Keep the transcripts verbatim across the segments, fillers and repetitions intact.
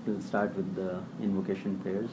We'll start with the invocation prayers.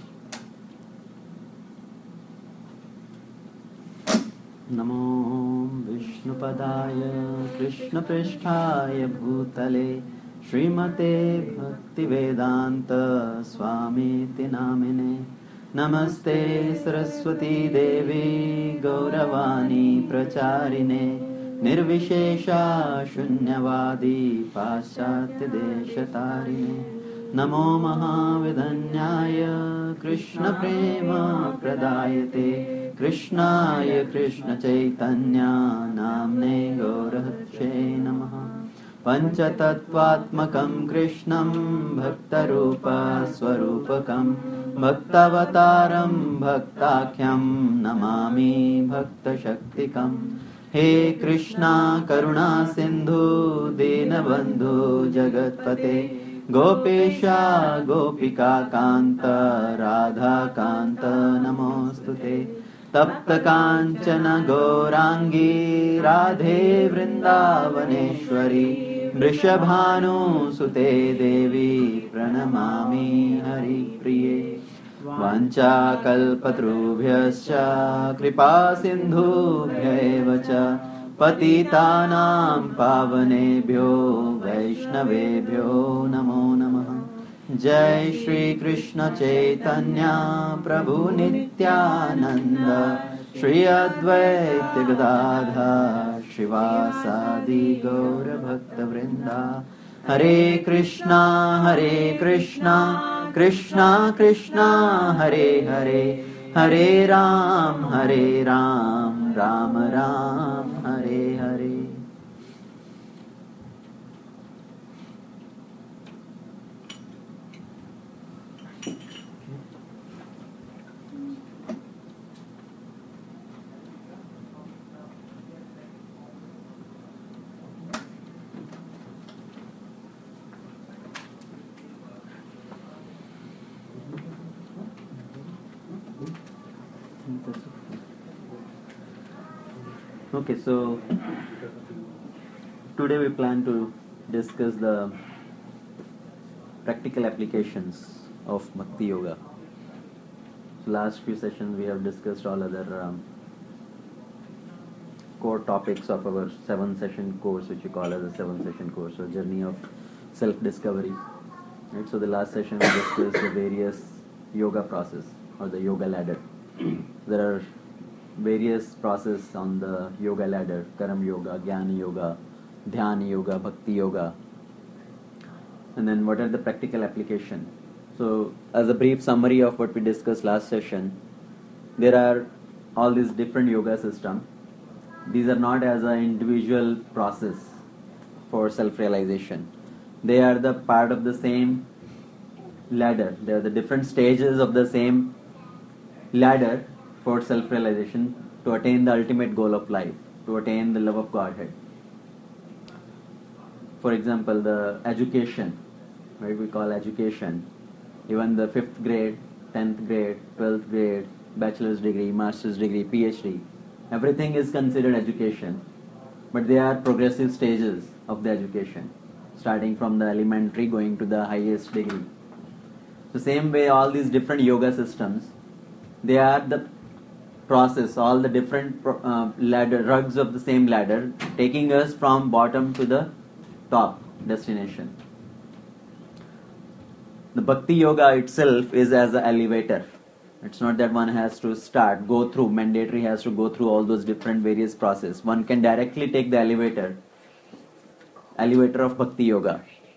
Namo Vishnupadaya Krishna Pristhaya Bhutale Srimate Bhaktivedanta Swamiti Namine Namaste Saraswati Devi Gauravani Pracharine Nirvishesha Shunyavadi Paschatya Deshatarine Namo Mahavidanyaya Krishna Prema Pradayate Krishnaya Krishna Chaitanya Namne Gaurahatshe Namaha Panchatattvatmakam Krishnam Bhaktarupa Swarupakam Bhaktavataram Bhaktakyam Namami Bhakta Shaktikam He Krishna Karuna Sindhu Dinabandhu Jagatpate Gopesha Gopika Kanta Radha Kanta Namostute Tapta Kanchana Gaurangi Radhe Vrindavaneshwari Vrishabhanu Sute Devi Pranamami Hari Priye Vancha Kalpatrubhyascha Kripa Sindhubhya Cha Patitanam Pavanebhyo Vaishnavebhyo Namo Namaha Jai Shri Krishna Chaitanya Prabhu Nityananda Shri Advaita Gadadha Shivasadi Gaura Bhakta Vrinda Hare Krishna Hare Krishna Krishna Krishna Hare Hare Hare Ram Hare Ram Ram Ram Hare Hare. Okay, so today we plan to discuss the practical applications of Bhakti Yoga. So last few sessions we have discussed all other um, core topics of our seven session course, which we call as a seven session course, or journey of self-discovery. Right? So the last session we discussed the various yoga process or the yoga ladder. There are various process on the yoga ladder: Karam Yoga, Jnana Yoga, Dhyana Yoga, Bhakti Yoga. And then what are the practical application? So as a brief summary of what we discussed last session, there are all these different yoga systems. These are not as an individual process for self-realization. They are the part of the same ladder. They are the different stages of the same ladder for self-realization to attain the ultimate goal of life, to attain the love of Godhead. For example, the education, right, we call education, even the fifth grade, tenth grade, twelfth grade, bachelor's degree, master's degree, PhD, everything is considered education, but they are progressive stages of the education, starting from the elementary going to the highest degree. The same way, all these different yoga systems, they are the process, all the different uh, ladder, rungs of the same ladder, taking us from bottom to the top destination. The Bhakti Yoga itself is as an elevator. It's not that one has to start, go through, mandatory has to go through all those different various processes. One can directly take the elevator, elevator of Bhakti Yoga.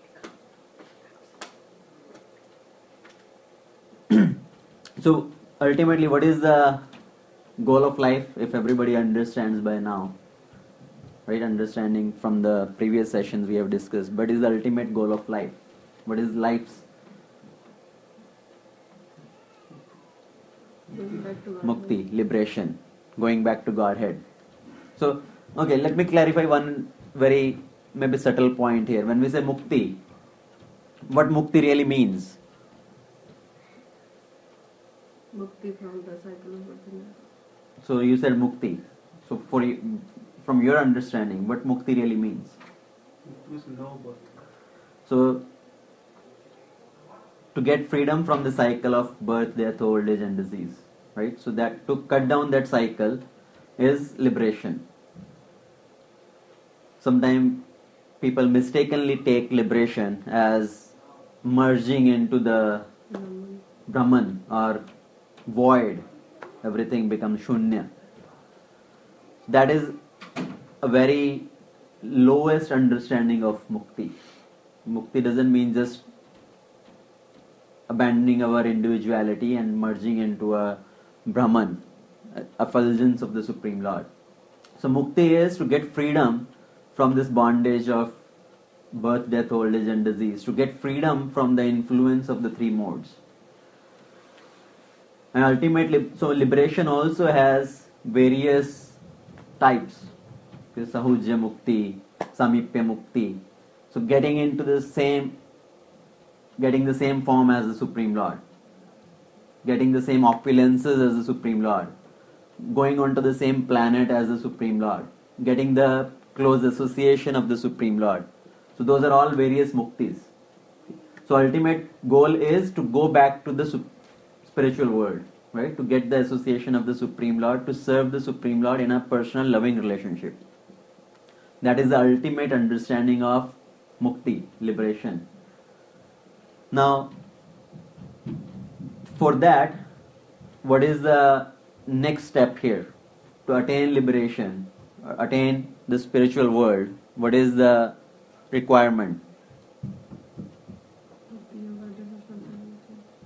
So ultimately, what is the goal of life, if everybody understands by now? Right, understanding from the previous sessions we have discussed. What is the ultimate goal of life? What is life's? Mukti, liberation, going back to Godhead. So, okay, let me clarify one very maybe subtle point here. When we say mukti, what mukti really means? Mukti from the cycle of birth and death. So you said mukti. So for you, from your understanding, what mukti really means? It means no birth. So to get freedom from the cycle of birth, death, old age and disease. Right? So that to cut down that cycle is liberation. Sometimes people mistakenly take liberation as merging into the Brahman. Brahman or void. Everything becomes shunya. That is a very lowest understanding of mukti. Mukti doesn't mean just abandoning our individuality and merging into a Brahman, effulgence of the Supreme Lord. So mukti is to get freedom from this bondage of birth, death, old age and disease, to get freedom from the influence of the three modes. And ultimately, so liberation also has various types. Sahujya mukti, samipya mukti. So getting into the same, getting the same form as the Supreme Lord, getting the same opulences as the Supreme Lord, going onto the same planet as the Supreme Lord, getting the close association of the Supreme Lord. So those are all various muktis. So ultimate goal is to go back to the su- spiritual world, right? To get the association of the Supreme Lord, to serve the Supreme Lord in a personal loving relationship. That is the ultimate understanding of mukti, liberation. Now, for that, what is the next step here? To attain liberation, or attain the spiritual world, what is the requirement? Bhakti yoga development.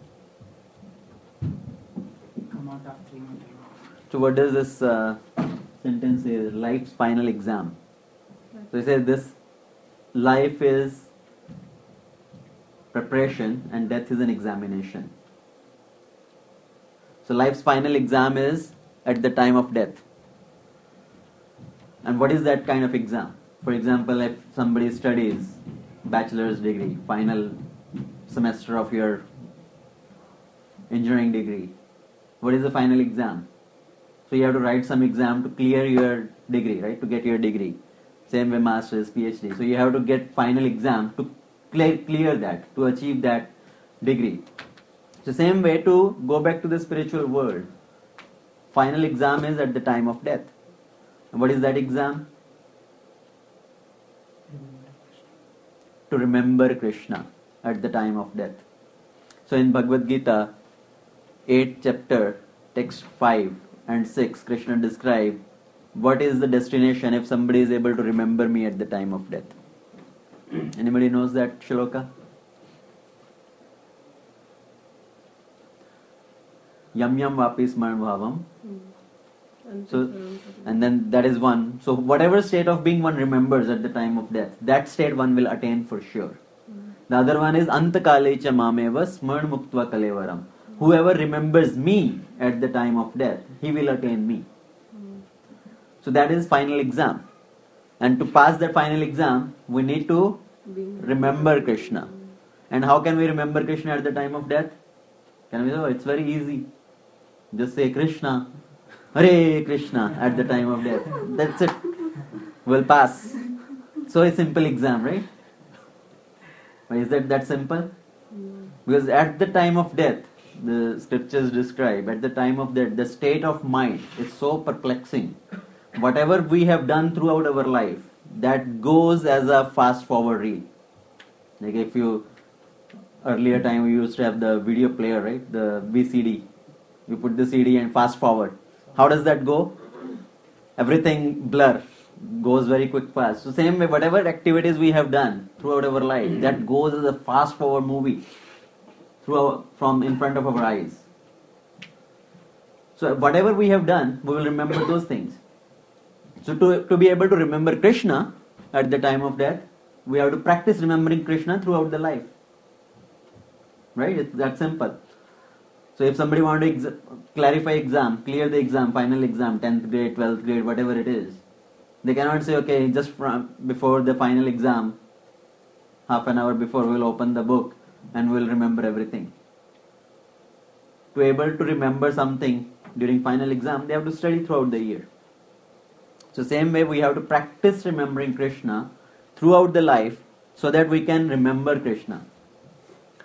Come out of three months. So what does this uh, sentence say? Life's final exam. So it says this life is preparation and death is an examination. So life's final exam is at the time of death. And what is that kind of exam? For example, if somebody studies bachelor's degree, final semester of your engineering degree, what is the final exam? So you have to write some exam to clear your degree, right? To get your degree. Same way master's, PhD. So you have to get final exam to clear, clear that, to achieve that degree. So same way to go back to the spiritual world. Final exam is at the time of death. And what is that exam? To remember Krishna at the time of death. So in Bhagavad Gita, eighth chapter, text five and six, Krishna describes what is the destination if somebody is able to remember me at the time of death. Anybody knows that shloka? Yam yam vapi smaran bhavam. So, and then that is one. So whatever state of being one remembers at the time of death, that state one will attain for sure. The other one is antakale cha mameva smaran muktva kalevaram. Whoever remembers me at the time of death, he will attain me. So that is final exam. And to pass that final exam, we need to remember Krishna. And how can we remember Krishna at the time of death? Can we say, oh, it's very easy. Just say Krishna, Hare Krishna at the time of death. That's it. We'll pass. So a simple exam, right? Is that that simple? Because at the time of death, the scriptures describe, at the time of death, the state of mind is so perplexing. Whatever we have done throughout our life, that goes as a fast forward reel. Like if you, earlier time we used to have the video player, right? The V C D. You put the C D and fast forward. How does that go? Everything blur, goes very quick fast. So same way, whatever activities we have done throughout our life, that goes as a fast forward movie through our, from in front of our eyes. So whatever we have done, we will remember those things. So to, to be able to remember Krishna at the time of death, we have to practice remembering Krishna throughout the life. Right? It's that simple. So if somebody wants to ex- clarify exam, clear the exam, final exam, tenth grade, twelfth grade, whatever it is, they cannot say, okay, just from before the final exam, half an hour before, we'll open the book and we'll remember everything. To be able to remember something during final exam, they have to study throughout the year. So same way we have to practice remembering Krishna throughout the life so that we can remember Krishna.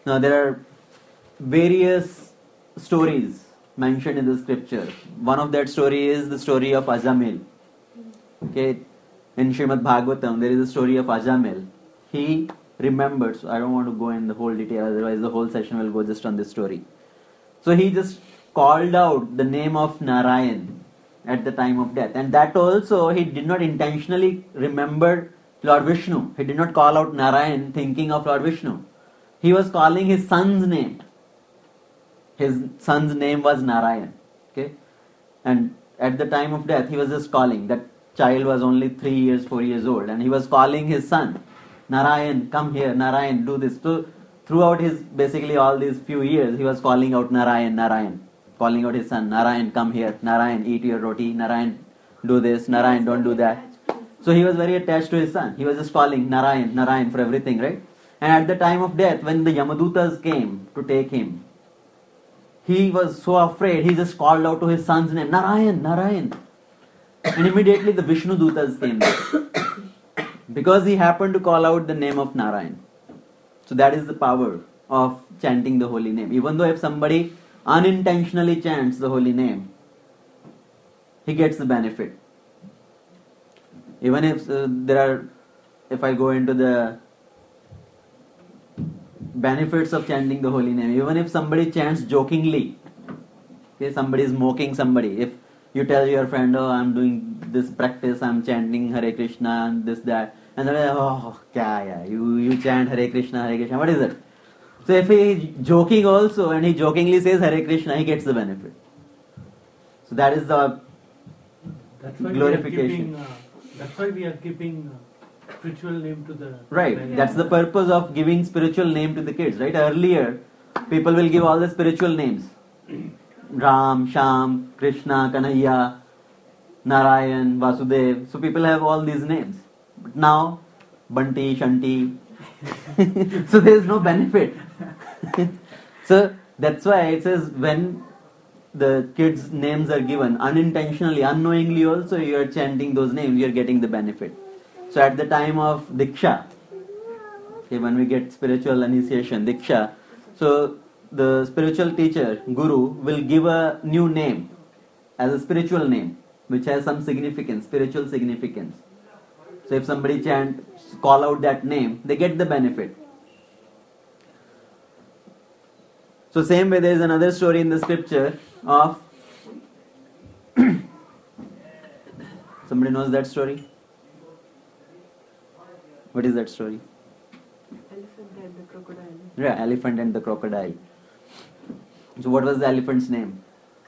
Now there are various stories mentioned in the scripture. One of that story is the story of Ajamil. Okay, in Srimad Bhagavatam there is a story of Ajamil. He remembered, so I don't want to go in the whole detail, otherwise the whole session will go just on this story. So he just called out the name of Narayan at the time of death, and that also he did not intentionally remember Lord Vishnu. He did not call out Narayan thinking of Lord Vishnu. He was calling his son's name. His son's name was Narayan. Okay, and at the time of death he was just calling. That child was only three years, four years old, and he was calling his son, Narayan, come here, Narayan, do this. So throughout his basically all these few years, he was calling out Narayan, Narayan, calling out his son, Narayan, come here, Narayan, eat your roti, Narayan, do this, Narayan, don't do that. So he was very attached to his son. He was just calling Narayan, Narayan for everything, right? And at the time of death, when the Yamadutas came to take him, he was so afraid, he just called out to his son's name, Narayan, Narayan. And immediately the Vishnu Dutas came there. Because he happened to call out the name of Narayan. So that is the power of chanting the holy name. Even though if somebody unintentionally chants the holy name, he gets the benefit. Even if uh, there are, if I go into the benefits of chanting the holy name, even if somebody chants jokingly, okay, somebody is mocking somebody, if you tell your friend, oh, I'm doing this practice, I'm chanting Hare Krishna and this, that, and they're like, oh, kya, yeah, you, you chant Hare Krishna, Hare Krishna, what is it? So if he is joking also and he jokingly says Hare Krishna, he gets the benefit. So that is the That's why glorification. We are keeping, uh, that's why we are keeping uh, spiritual name to the Right, parents. that's the purpose of giving spiritual name to the kids, right? Earlier, people will give all the spiritual names. Ram, Sham, Krishna, Kanhaiya, Narayan, Vasudev. So people have all these names. But now, Banti, Shanti. So there is no benefit. So that's why it says when the kids' names are given, unintentionally, unknowingly also you are chanting those names, you are getting the benefit. So at the time of Diksha, okay, when we get spiritual initiation, Diksha, so the spiritual teacher, Guru, will give a new name as a spiritual name, which has some significance, spiritual significance. So if somebody chant, call out that name, they get the benefit. So same way there is another story in the scripture of somebody knows that story? What is that story? Elephant and the crocodile. Yeah, elephant and the crocodile. So what was the elephant's name?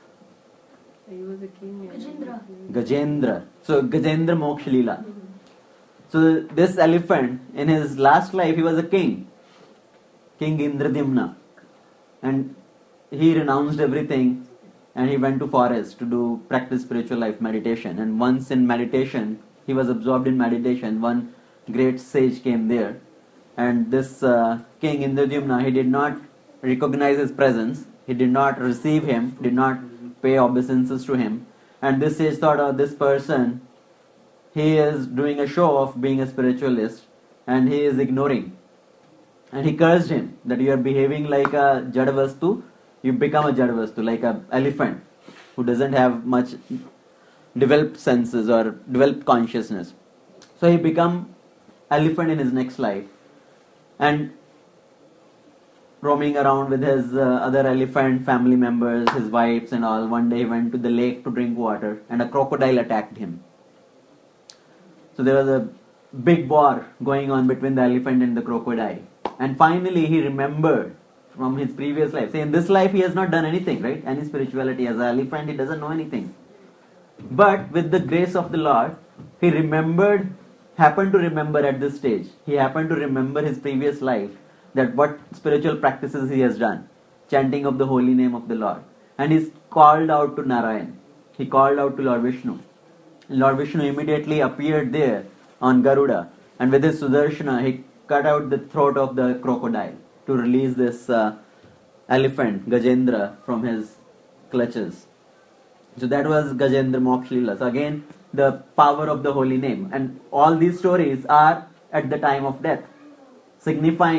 He was a king. Gajendra. Gajendra. So Gajendra Moksha Leela. So this elephant, in his last life, he was a king. King Indradimna. And he renounced everything and he went to forest to do practice spiritual life meditation. And once in meditation, he was absorbed in meditation. One great sage came there. And this uh, king Indradimna, he did not recognize his presence. He did not receive him, did not pay obeisances to him. And this sage thought, oh, this person, he is doing a show of being a spiritualist and he is ignoring. And he cursed him that you are behaving like a Jadavastu, you become a Jadavastu, like an elephant who doesn't have much developed senses or developed consciousness. So he become elephant in his next life. And roaming around with his uh, other elephant family members, his wives and all, one day he went to the lake to drink water and a crocodile attacked him. So there was a big war going on between the elephant and the crocodile. And finally he remembered from his previous life. Say in this life he has not done anything, right? Any spirituality. As an elephant he doesn't know anything. But with the grace of the Lord, he remembered, happened to remember at this stage. He happened to remember his previous life, that what spiritual practices he has done. Chanting of the holy name of the Lord. And he's called out to Narayan. He called out to Lord Vishnu. Lord Vishnu immediately appeared there on Garuda. And with his Sudarshana, he cut out the throat of the crocodile to release this uh, elephant, Gajendra, from his clutches. So that was Gajendra Moksha Leela. So again, the power of the holy name. And all these stories are at the time of death, signifying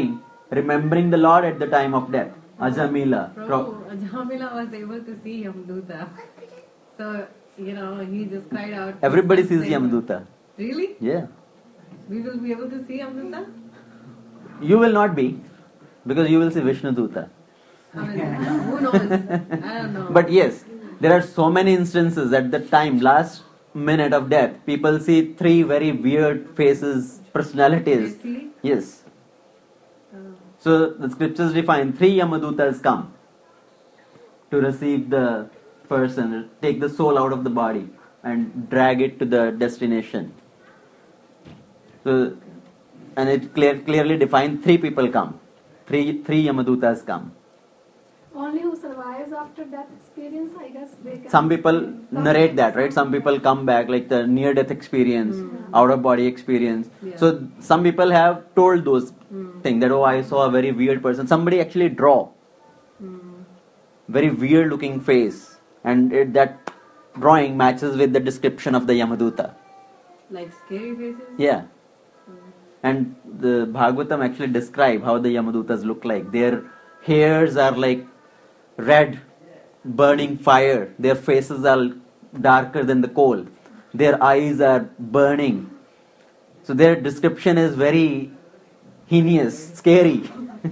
remembering the Lord at the time of death. Ajamila. Prabhu, Ajamila was able to see Yamduta. So, you know, he just cried out. Everybody sees Yamduta. Really? Yeah. We will be able to see Yamduta? You will not be, because you will see Vishnu Duta. I mean, who knows? I don't know. But yes, there are so many instances at the time, last minute of death, people see three very weird faces, personalities. They see? Yes. Oh. So the scriptures define three Yamadutas come to receive the person, take the soul out of the body and drag it to the destination. So, and it clear, clearly defined three people come. Three, three Yamadutas come. Only who survives after death experience, I guess they can. Some people Some narrate that, people- right? Some people come back, like the near-death experience, Mm. out-of-body experience. Yeah. So some people have told those Mm. things that, oh, I saw a very weird person. Somebody actually draw Mm. very weird-looking face, and it, that drawing matches with the description of the Yamaduta. Like scary faces? Yeah, Mm. and the Bhagavatam actually describe how the Yamadutas look like. Their hairs are like red, burning fire. Their faces are darker than the coal. Their eyes are burning. So their description is very heinous, scary.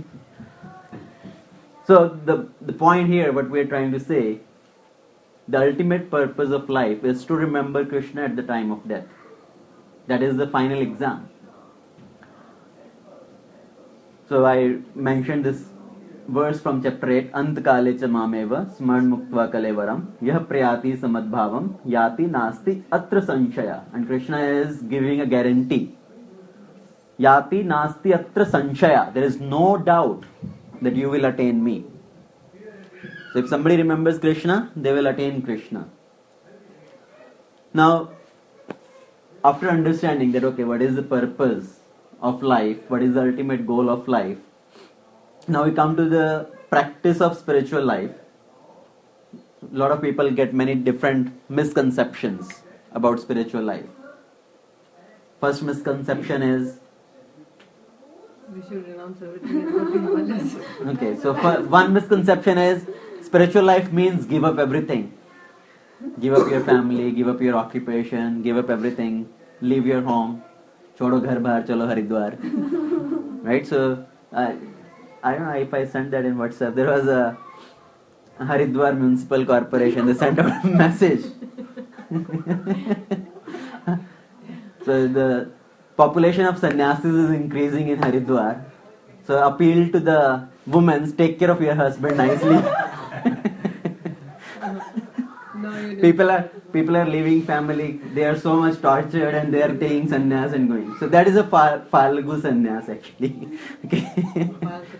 So the, the point here, what we are trying to say, the ultimate purpose of life is to remember Krishna at the time of death. That is the final exam. So I mentioned this verse from chapter eight, Antkale cha mameva smaran muktva kalevaram yah prayati samadbhavam yati nasti atra sanshaya. And Krishna is giving a guarantee. Yati nasti atra sanshaya. There is no doubt that you will attain me. So if somebody remembers Krishna, they will attain Krishna. Now, after understanding that, okay, what is the purpose of life, what is the ultimate goal of life, now we come to the practice of spiritual life. A lot of people get many different misconceptions about spiritual life. First misconception is, We should renounce everything and go to Himalayas. okay, so for, one misconception is spiritual life means give up everything. Give up your family, give up your occupation, give up everything, leave your home, chodo ghar bahar, chalo Haridwar. Right? So, uh, I don't know if I sent that in WhatsApp. There was a Haridwar Municipal Corporation. They sent out a message. So the population of sannyasis is increasing in Haridwar. So appeal to the women, take care of your husband nicely. No, you didn't. people are people are leaving family. They are so much tortured and they are taking sannyas and going. So that is a fal- Falgu sannyas actually. Okay.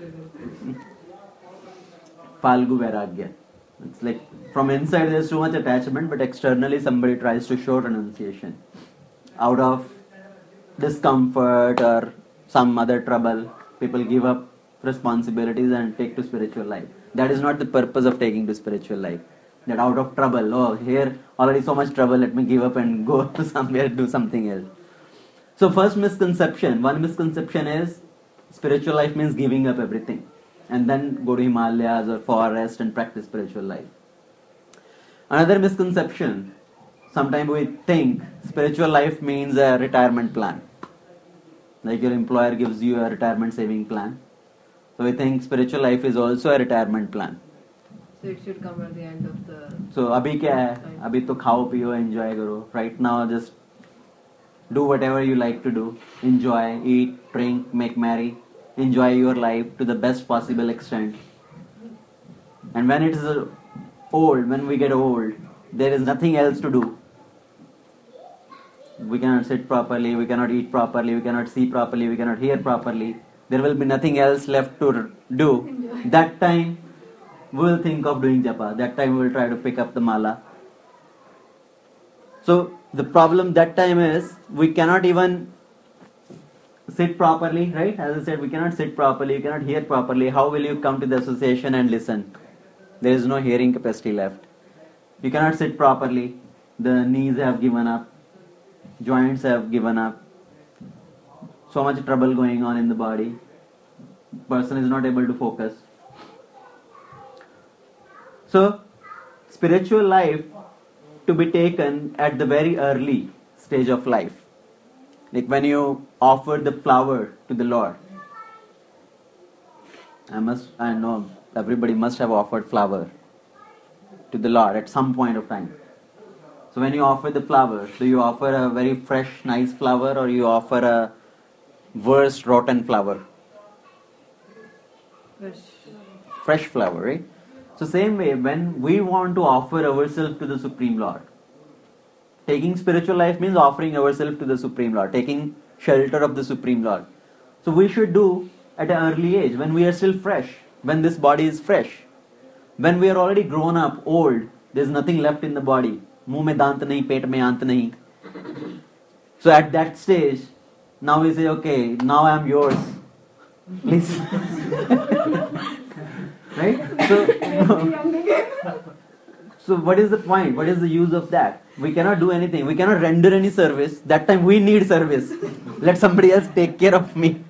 Falgu Vairagya. It's like from inside there's too much attachment, but externally somebody tries to show renunciation. Out of discomfort or some other trouble, people give up responsibilities and take to spiritual life. That is not the purpose of taking to spiritual life. That out of trouble, oh, here already so much trouble, let me give up and go to somewhere, do something else. So first misconception, one misconception is spiritual life means giving up everything and then go to Himalayas or forest and practice spiritual life. Another misconception, sometimes we think spiritual life means a retirement plan. Like your employer gives you a retirement saving plan. So we think spiritual life is also a retirement plan. So it should come at the end of the... So अभी क्या है? अभी तो खाओ पियो enjoy करो. Right now just do whatever you like to do. Enjoy, eat, drink, make merry. Enjoy your life to the best possible extent. And when it is uh, old, when we get old, there is nothing else to do. We cannot sit properly, we cannot eat properly, we cannot see properly, we cannot hear properly. There will be nothing else left to do. That time, we will think of doing japa. That time we will try to pick up the mala. So the problem that time is we cannot even sit properly, right? As I said, we cannot sit properly, you cannot hear properly. How will you come to the association and listen? There is no hearing capacity left. You cannot sit properly. The knees have given up. Joints have given up. So much trouble going on in the body. person is not able to focus. So, spiritual life to be taken at the very early stage of life. Like when you offer the flower to the Lord. I must, I know everybody must have offered flower to the Lord at some point of time. So when you offer the flower, do you offer a very fresh, nice flower or you offer a worst, rotten flower? Fresh. Fresh flower, right? So same way, when we want to offer ourselves to the Supreme Lord, taking spiritual life means offering ourselves to the Supreme Lord, taking shelter of the Supreme Lord. So we should do at an early age, when we are still fresh, when this body is fresh. When we are already grown up, old, there's nothing left in the body. Muh mein dant nahi, pet mein ant nahi. So at that stage, now we say, okay, now I am yours. Please. Right? So, so what is the point? What is the use of that? We cannot do anything. We cannot render any service. That time we need service. Let somebody else take care of me.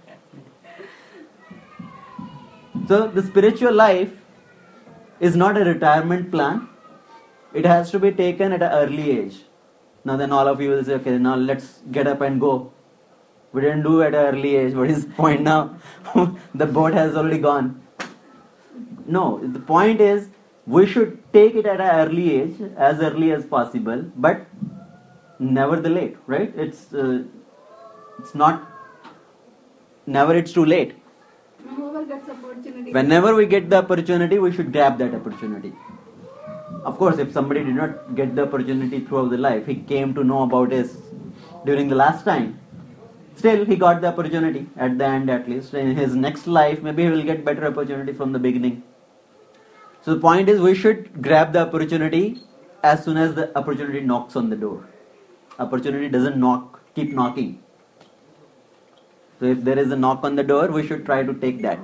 So the spiritual life is not a retirement plan. It has to be taken at an early age. Now then all of you will say, okay, now let's get up and go. We didn't do it at an early age. What is the point now? The boat has already gone. No, the point is we should take it at an early age, as early as possible, but never the late, right? It's uh, it's not, never it's too late. Whoever gets opportunity. Whenever we get the opportunity, we should grab that opportunity. Of course, if somebody did not get the opportunity throughout the life, he came to know about it during the last time, still he got the opportunity at the end at least. In his next life, maybe he will get better opportunity from the beginning. So the point is we should grab the opportunity as soon as the opportunity knocks on the door. Opportunity doesn't knock, keep knocking. So if there is a knock on the door, we should try to take that.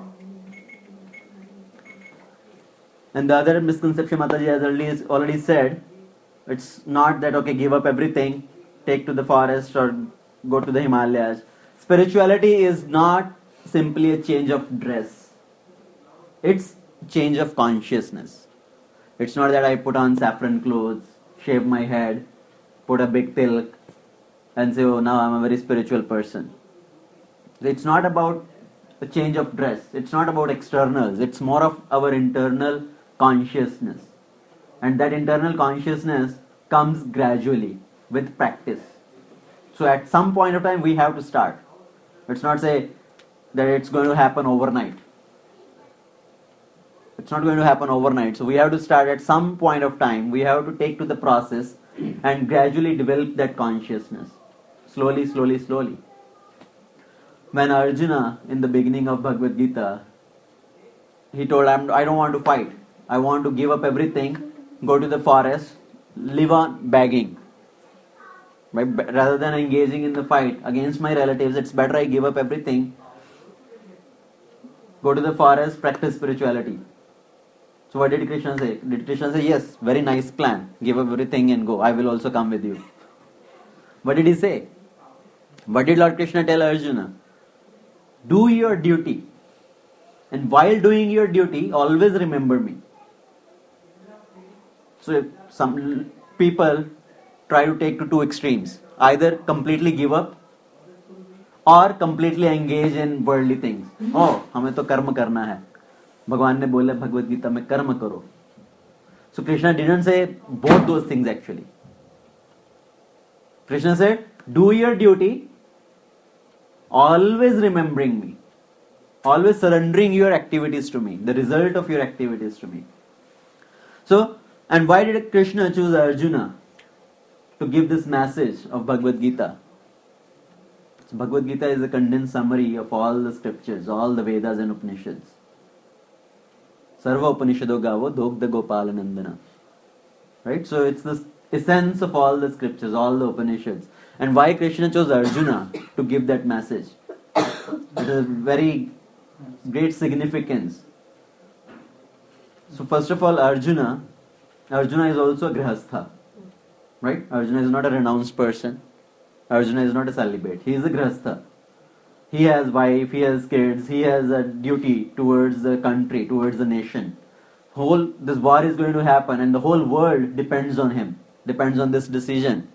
And the other misconception Mataji has already, already said, it's not that, okay, give up everything, take to the forest or go to the Himalayas. Spirituality is not simply a change of dress. It's change of consciousness. It's not that I put on saffron clothes, shave my head, put a big tilk and say, oh, now I'm a very spiritual person. It's not about a change of dress. It's not about externals. It's more of our internal consciousness. And that internal consciousness comes gradually with practice. So at some point of time we have to start. Let's not say that it's going to happen overnight. It's not going to happen overnight. So we have to start at some point of time. We have to take to the process and gradually develop that consciousness. Slowly, slowly, slowly. When Arjuna, in the beginning of Bhagavad Gita, he told, I'm, I don't want to fight. I want to give up everything, go to the forest, live on begging. Right? Rather than engaging in the fight against my relatives, it's better I give up everything, go to the forest, practice spirituality. So what did Krishna say? Did Krishna say, yes, very nice plan, give up everything and go, I will also come with you. What did he say? What did Lord Krishna tell Arjuna? Do your duty. And while doing your duty, always remember me. So some people try to take to two extremes. Either completely give up or completely engage in worldly things. Oh, हमें तो कर्म करना है. भगवान ने बोला भगवद गीता में कर्म करो. So Krishna didn't say both those things actually. Krishna said, do your duty, always remembering me. Always surrendering your activities to me. The result of your activities to me. So, and why did Krishna choose Arjuna to give this message of Bhagavad Gita? So Bhagavad Gita is a condensed summary of all the scriptures, all the Vedas and Upanishads. Sarva Upanishado Gavo Dogda Gopalanandana. Right? So it's the essence of all the scriptures, all the Upanishads. And why Krishna chose Arjuna to give that message? It is very great significance. So first of all, Arjuna, Arjuna is also a grihastha. Right? Arjuna is not a renounced person. Arjuna is not a celibate. He is a grihastha. He has wife, he has kids, he has a duty towards the country, towards the nation. Whole this war is going to happen, and the whole world depends on him, depends on this decision.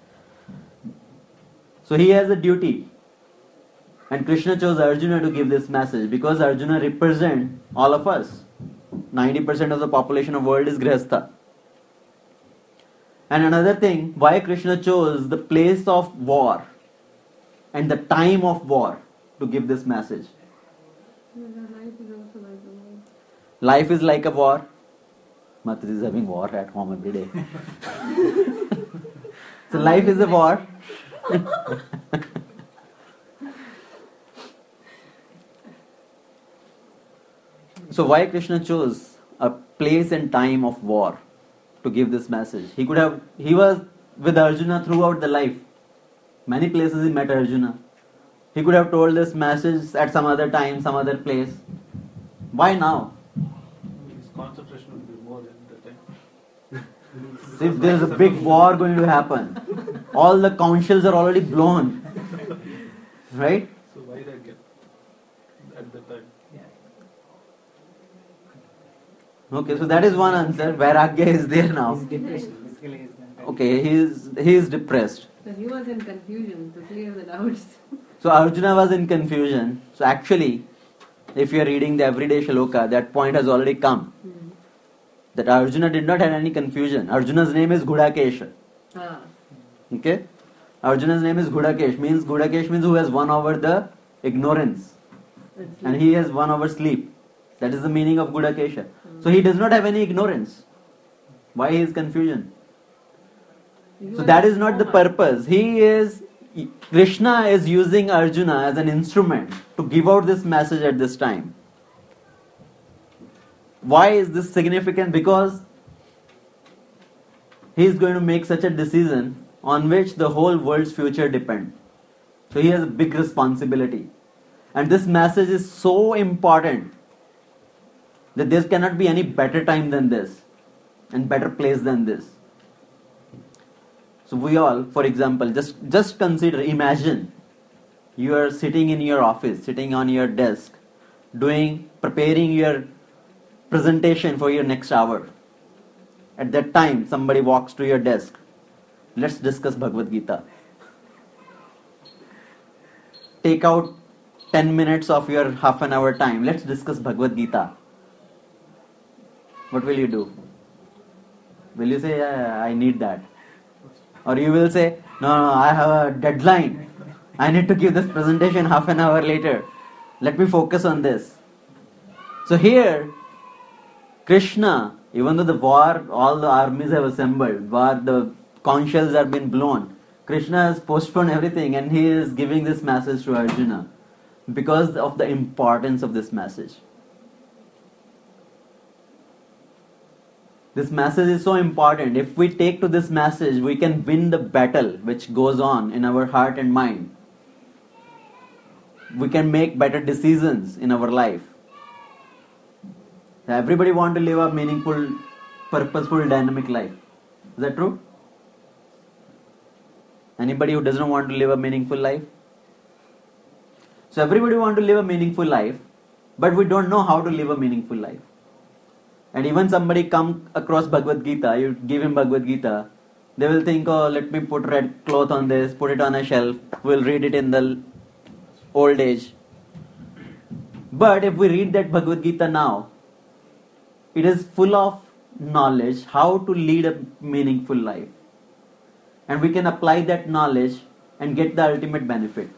So he has a duty. And Krishna chose Arjuna to give this message because Arjuna represents all of us. ninety percent of the population of the world is Grihastha. And another thing, why Krishna chose the place of war and the time of war to give this message. Life is also like a war. Life is like a war. Mataji is having war at home every day. So life is a war. So why Krishna chose a place and time of war to give this message? He could have, he was with Arjuna throughout the life. Many places he met Arjuna. He could have told this message at some other time, some other place. Why now? His concentration will be more in the time. If there is a big war going to happen, all the councils are already blown. Right? So why that get at the time? Okay, so that is one answer. Vairagya is there now. He's depression. Basically, he's mental. Okay, he is, he is depressed. So he was in confusion to clear the doubts. So Arjuna was in confusion. So actually, if you are reading the everyday shloka, that point has already come. Hmm. That Arjuna did not have any confusion. Arjuna's name is Ghudakesh. Ah. Okay? Arjuna's name is Ghudakesh. Means Ghudakesh means who has won over the ignorance. That's And he has won over sleep. That is the meaning of Ghudakesh. So he does not have any ignorance. Why his confusion? He So was that is not the coma. purpose. He is, Krishna is using Arjuna as an instrument to give out this message at this time. Why is this significant? Because he is going to make such a decision on which the whole world's future depends. So he has a big responsibility. And this message is so important that there cannot be any better time than this and better place than this. So we all, for example, just, just consider, imagine you are sitting in your office, sitting on your desk, doing, preparing your presentation for your next hour. At that time, somebody walks to your desk. Let's discuss Bhagavad Gita. Take out ten minutes of your half an hour time. Let's discuss Bhagavad Gita. What will you do? Will you say, yeah, I need that? Or you will say, no, no, I have a deadline. I need to give this presentation half an hour later. Let me focus on this. So here, Krishna, even though the war, all the armies have assembled, war, the conch shells have been blown, Krishna has postponed everything and he is giving this message to Arjuna because of the importance of this message. This message is so important. If we take to this message, we can win the battle which goes on in our heart and mind. We can make better decisions in our life. Everybody wants to live a meaningful, purposeful, dynamic life. Is that true? Anybody who doesn't want to live a meaningful life? So everybody wants to live a meaningful life, but we don't know how to live a meaningful life. And even somebody come across Bhagavad Gita, you give him Bhagavad Gita, they will think, oh, let me put red cloth on this, put it on a shelf, we'll read it in the old age. But if we read that Bhagavad Gita now, it is full of knowledge how to lead a meaningful life. And we can apply that knowledge and get the ultimate benefit.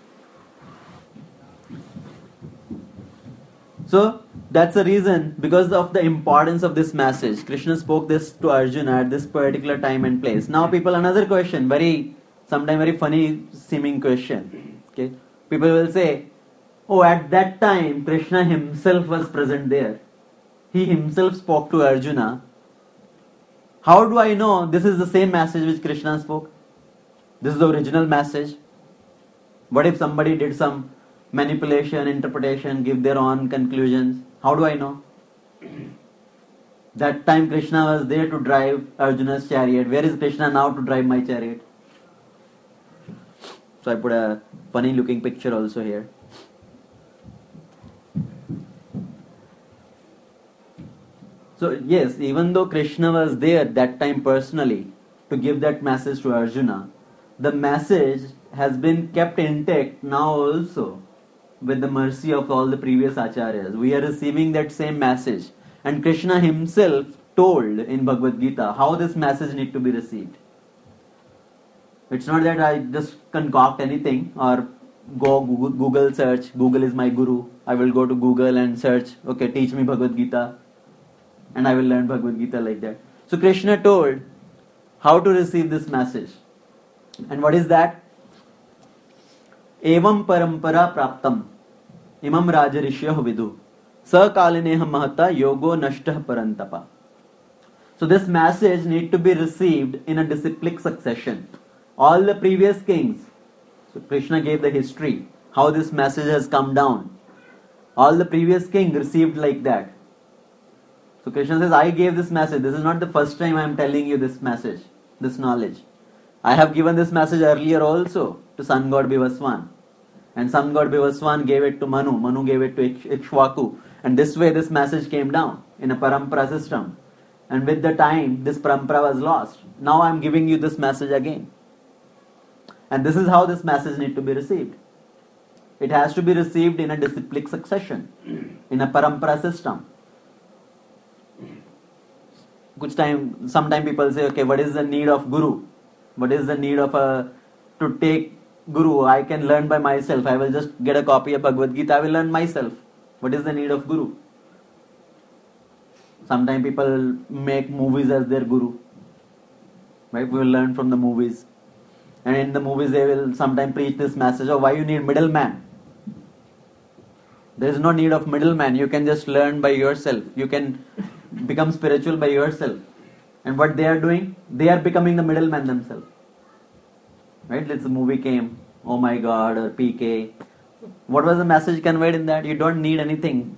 So that's the reason, because of the importance of this message, Krishna spoke this to Arjuna at this particular time and place. Now people, another question, very, sometimes very funny seeming question. Okay, people will say, oh, at that time Krishna himself was present there. He himself spoke to Arjuna. How do I know this is the same message which Krishna spoke? This is the original message. What if somebody did some manipulation, interpretation, give their own conclusions? How do I know? That time Krishna was there to drive Arjuna's chariot. Where is Krishna now to drive my chariot? So I put a funny looking picture also here. So yes, even though Krishna was there that time personally to give that message to Arjuna, the message has been kept intact now also with the mercy of all the previous acharyas. We are receiving that same message. And Krishna himself told in Bhagavad Gita how this message need to be received. It's not that I just concoct anything or go Google, Google search, Google is my guru. I will go to Google and search, okay, teach me Bhagavad Gita, and I will learn Bhagavad Gita like that. So Krishna told how to receive this message. And what is that? Evam parampara praptam imam rajarishyaho vidu sakalineha mahata yogo nashtah parantapa. So this message need to be received in a disciplic succession. All the previous kings, so Krishna gave the history, how this message has come down. All the previous kings received like that. So Krishna says, I gave this message. This is not the first time I am telling you this message, this knowledge. I have given this message earlier also to sun god Bhivaswan. And sun god Bhivaswan gave it to Manu. Manu gave it to Iksh- Ikshvaku. And this way this message came down in a parampara system. And with the time, this parampara was lost. Now I am giving you this message again. And this is how this message need to be received. It has to be received in a disciplic succession, in a parampara system. Kuch time, sometime people say, okay, what is the need of guru? What is the need of a to take guru? I can learn by myself. I will just get a copy of Bhagavad Gita. I will learn myself. What is the need of guru? Sometimes people make movies as their guru. Right? We will learn from the movies. And in the movies they will sometimes preach this message of why you need middleman. There is no need of middleman. You can just learn by yourself. You can become spiritual by yourself. And what they are doing, they are becoming the middleman themselves. Right? This movie came, Oh My God or P K. What was the message conveyed in that? You don't need anything.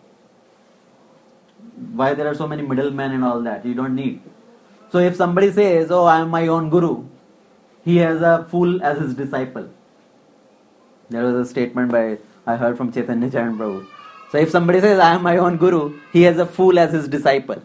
Why there are so many middlemen and all that? You don't need. So if somebody says, oh, I am my own guru, he has a fool as his disciple. There was a statement by, I heard from Chaitanya Charan Prabhu. So if somebody says, I am my own guru, he has a fool as his disciple.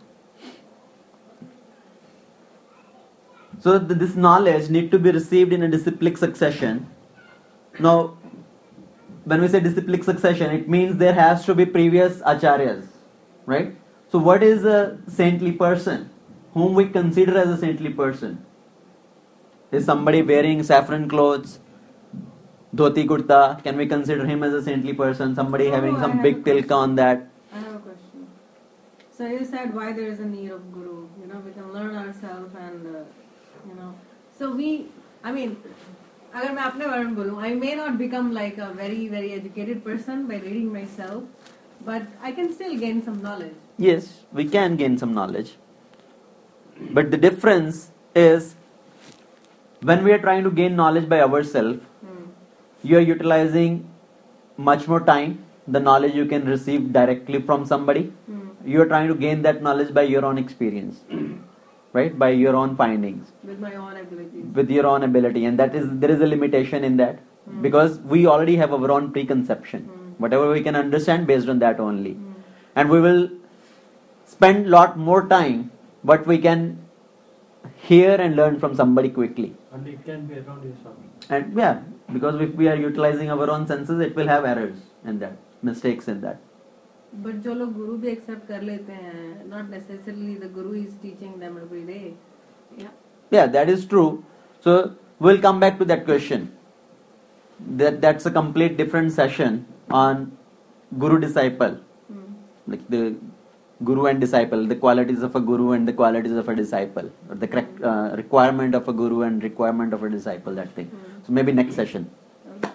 So th- this knowledge need to be received in a disciplic succession. Now, when we say disciplic succession, it means there has to be previous acharyas, right? So what is a saintly person? Whom we consider as a saintly person? Is somebody wearing saffron clothes, dhoti kurta? Can we consider him as a saintly person? Somebody Oh, having I some have big a tilka on that? I have a question. So you said why there is a need of guru. You know, we can learn ourselves and, uh, you know. So we, I mean, अगर मैं अपने बारे में बोलूँ, I may not become like a very, very educated person by reading myself, but I can still gain some knowledge. Yes, we can gain some knowledge. But the difference is, when we are trying to gain knowledge by ourselves, Hmm. you are utilizing much more time. The knowledge you can receive directly from somebody. Hmm. You are trying to gain that knowledge by your own experience, right? By your own findings, With my own abilities. with your own ability, and that is there is a limitation in that Hmm. because we already have our own preconception. Hmm. Whatever we can understand based on that only, Hmm. and we will spend lot more time, but we can hear and learn from somebody quickly. And it can be around yourself. And yeah, because if we are utilizing our own senses, it will have errors in that, mistakes in that. But जो लोग गुरु भी accept कर लेते हैं, not necessarily the guru is teaching them every day. Yeah. Yeah, that is true. So we'll come back to that question. That that's a complete different session on guru disciple, Hmm. like the guru and disciple, the qualities of a guru and the qualities of a disciple, or the correct uh, requirement of a guru and requirement of a disciple. That thing. Hmm. So maybe next session. Okay.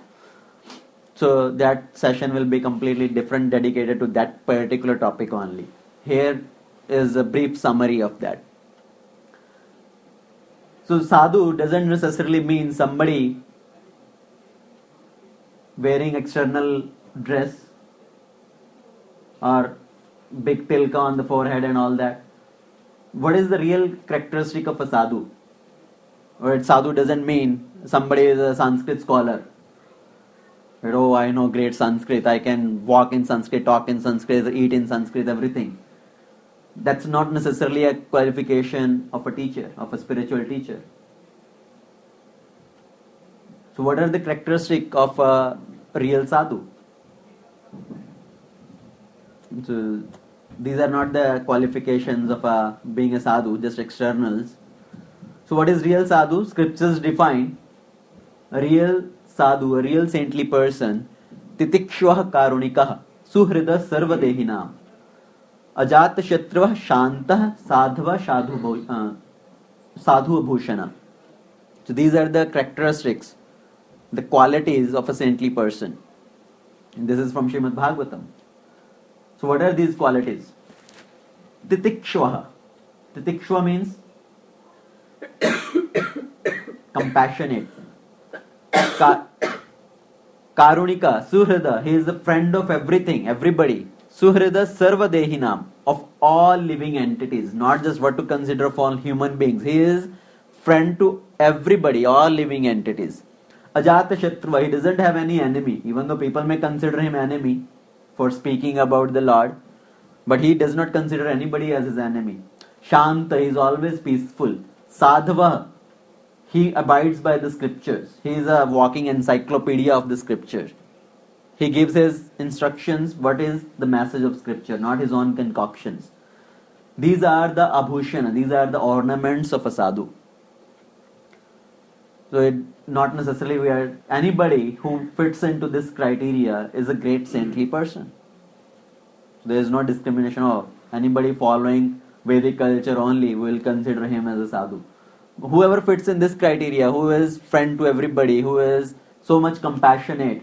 So that session will be completely different, dedicated to that particular topic only. Here is a brief summary of that. So sadhu doesn't necessarily mean somebody wearing external dress or big tilka on the forehead and all that. What is the real characteristic of a sadhu? Or sadhu doesn't mean somebody is a Sanskrit scholar. Oh, I know great Sanskrit. I can walk in Sanskrit, talk in Sanskrit, eat in Sanskrit, everything. That's not necessarily a qualification of a teacher, of a spiritual teacher. So what are the characteristics of a real sadhu? So these are not the qualifications of a, being a sadhu, just externals. So what is real sadhu? Scriptures define a real sadhu, a real saintly person, titikshvah karunikah, suhrida sarvadehinam, ajat shatrvah shantah sadhva sadhu uh, sadhu bhushana. So these are the characteristics, the qualities of a saintly person. And this is from Srimad Bhagavatam. So what are these qualities? Titikshvah. Titikshva means compassionate. Ka- Karunika, Suhrida, he is the friend of everything, everybody. Suhrida Sarvadehinam, of all living entities, not just what to consider of all human beings. He is friend to everybody, all living entities. Ajata Shatruva, he doesn't have any enemy, even though people may consider him enemy for speaking about the Lord, but he does not consider anybody as his enemy. Shanta, he is always peaceful. Sadhava, he abides by the scriptures. He is a walking encyclopedia of the scriptures. He gives his instructions, what is the message of scripture, not his own concoctions. These are the abhushana, these are the ornaments of a sadhu. So it not necessarily we are, anybody who fits into this criteria is a great saintly person. So there is no discrimination of anybody following Vedic culture only, we will consider him as a sadhu. Whoever fits in this criteria, who is friend to everybody, who is so much compassionate,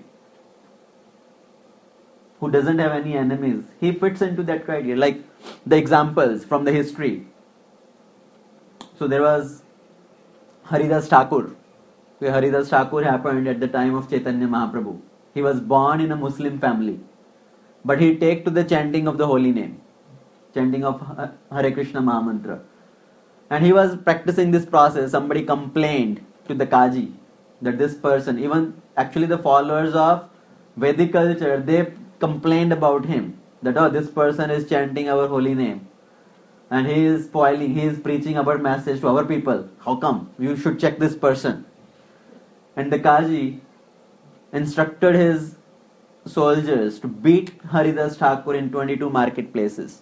who doesn't have any enemies, he fits into that criteria. Like the examples from the history. So there was Haridas Thakur. Haridas Thakur happened at the time of Chaitanya Mahaprabhu. He was born in a Muslim family, but he take to the chanting of the holy name, chanting of Hare Krishna Mahamantra. And he was practicing this process. Somebody complained to the Kaji that this person, even actually the followers of Vedic culture, they complained about him that, oh, this person is chanting our holy name and he is spoiling, he is preaching our message to our people. How come? You should check this person. And the Kaji instructed his soldiers to beat Haridas Thakur in twenty-two marketplaces.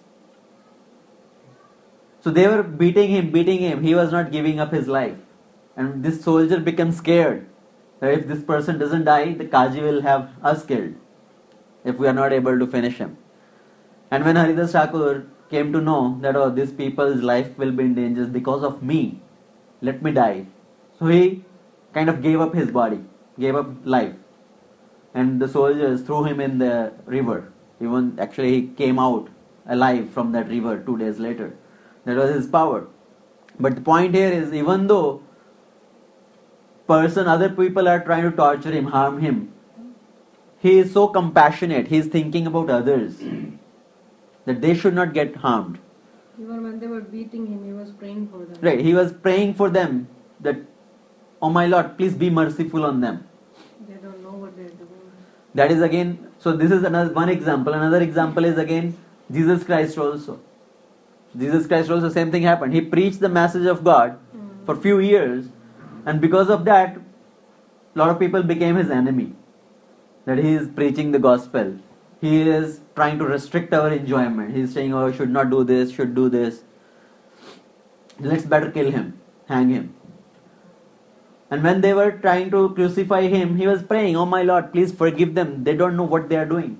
So they were beating him, beating him. He was not giving up his life. And this soldier became scared that if this person doesn't die, the Kaji will have us killed if we are not able to finish him. And when Haridas Thakur came to know that, oh, this people's life will be in danger because of me, let me die. So he kind of gave up his body, gave up life. And the soldiers threw him in the river. Even actually he came out alive from that river two days later. That was his power. But the point here is, even though person, other people are trying to torture him, harm him, he is so compassionate, he is thinking about others, that they should not get harmed. Even when they were beating him, he was praying for them. Right, he was praying for them that, oh my Lord, please be merciful on them. They don't know what they're doing. That is again, so this is another one example. Another example is again Jesus Christ also. Jesus Christ also, same thing happened. He preached the message of God mm. for few years, and because of that, a lot of people became his enemy. That he is preaching the gospel. He is trying to restrict our enjoyment. He is saying, oh, should not do this, should do this. Let's better kill him, hang him. And when they were trying to crucify him, he was praying, oh my Lord, please forgive them. They don't know what they are doing.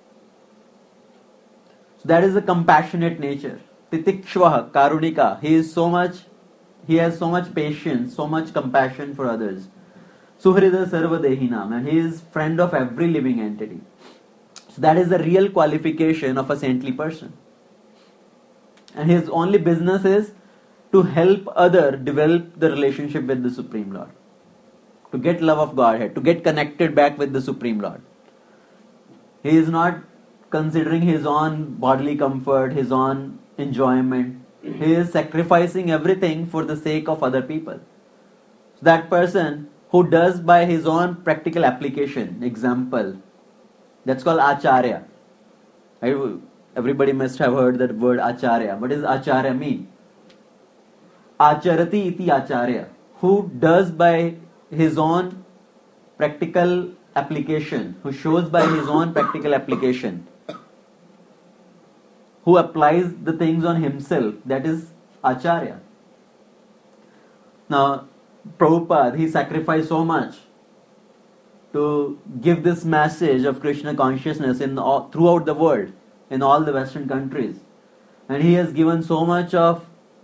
So that is the compassionate nature. Titikshvaha, Karunika. He is so much, he has so much patience, so much compassion for others. Suhrida Sarvadehinam, and he is friend of every living entity. So that is the real qualification of a saintly person. And his only business is to help other develop the relationship with the Supreme Lord. To get love of Godhead, to get connected back with the Supreme Lord. He is not considering his own bodily comfort, his own enjoyment. He is sacrificing everything for the sake of other people. So that person who does by his own practical application, example, that's called Acharya. everybody must have heard that word acharya. What does acharya mean? Acharati iti acharya, who does by his own practical application, who shows by his own practical application, who applies the things on himself, that is acharya. Now, Prabhupada, he sacrificed so much to give this message of Krishna consciousness in all, throughout the world, in all the Western countries. And he has given so much of,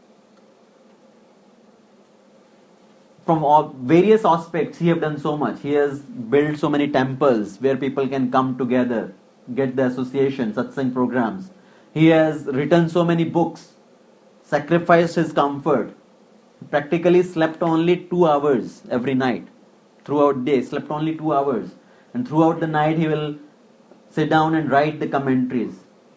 from all various aspects, he has done so much. He has built so many temples where people can come together, get the association, satsang programs. He has written so many books, sacrificed his comfort, practically slept only two hours every night. Throughout the day, slept only two hours. And throughout the night, he will sit down and write the commentaries.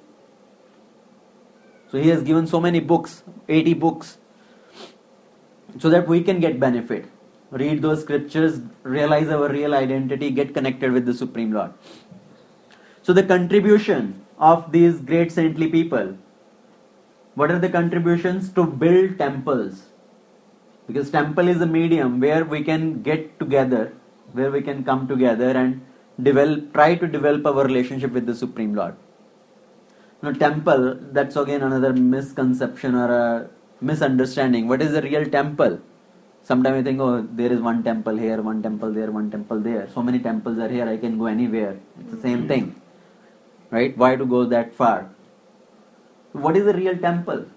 So he has given so many books, eighty books, so that we can get benefit. Read those scriptures, realize our real identity, get connected with the Supreme Lord. So the contribution of these great saintly people, what are the contributions? To build temples. Because temple is a medium where we can get together, where we can come together and develop, try to develop our relationship with the Supreme Lord. Now, temple, that's again another misconception or a misunderstanding. What is a real temple? Sometimes we think, oh, there is one temple here, one temple there, one temple there. So many temples are here, I can go anywhere. It's the same thing. Right? Why to go that far? What is a real temple?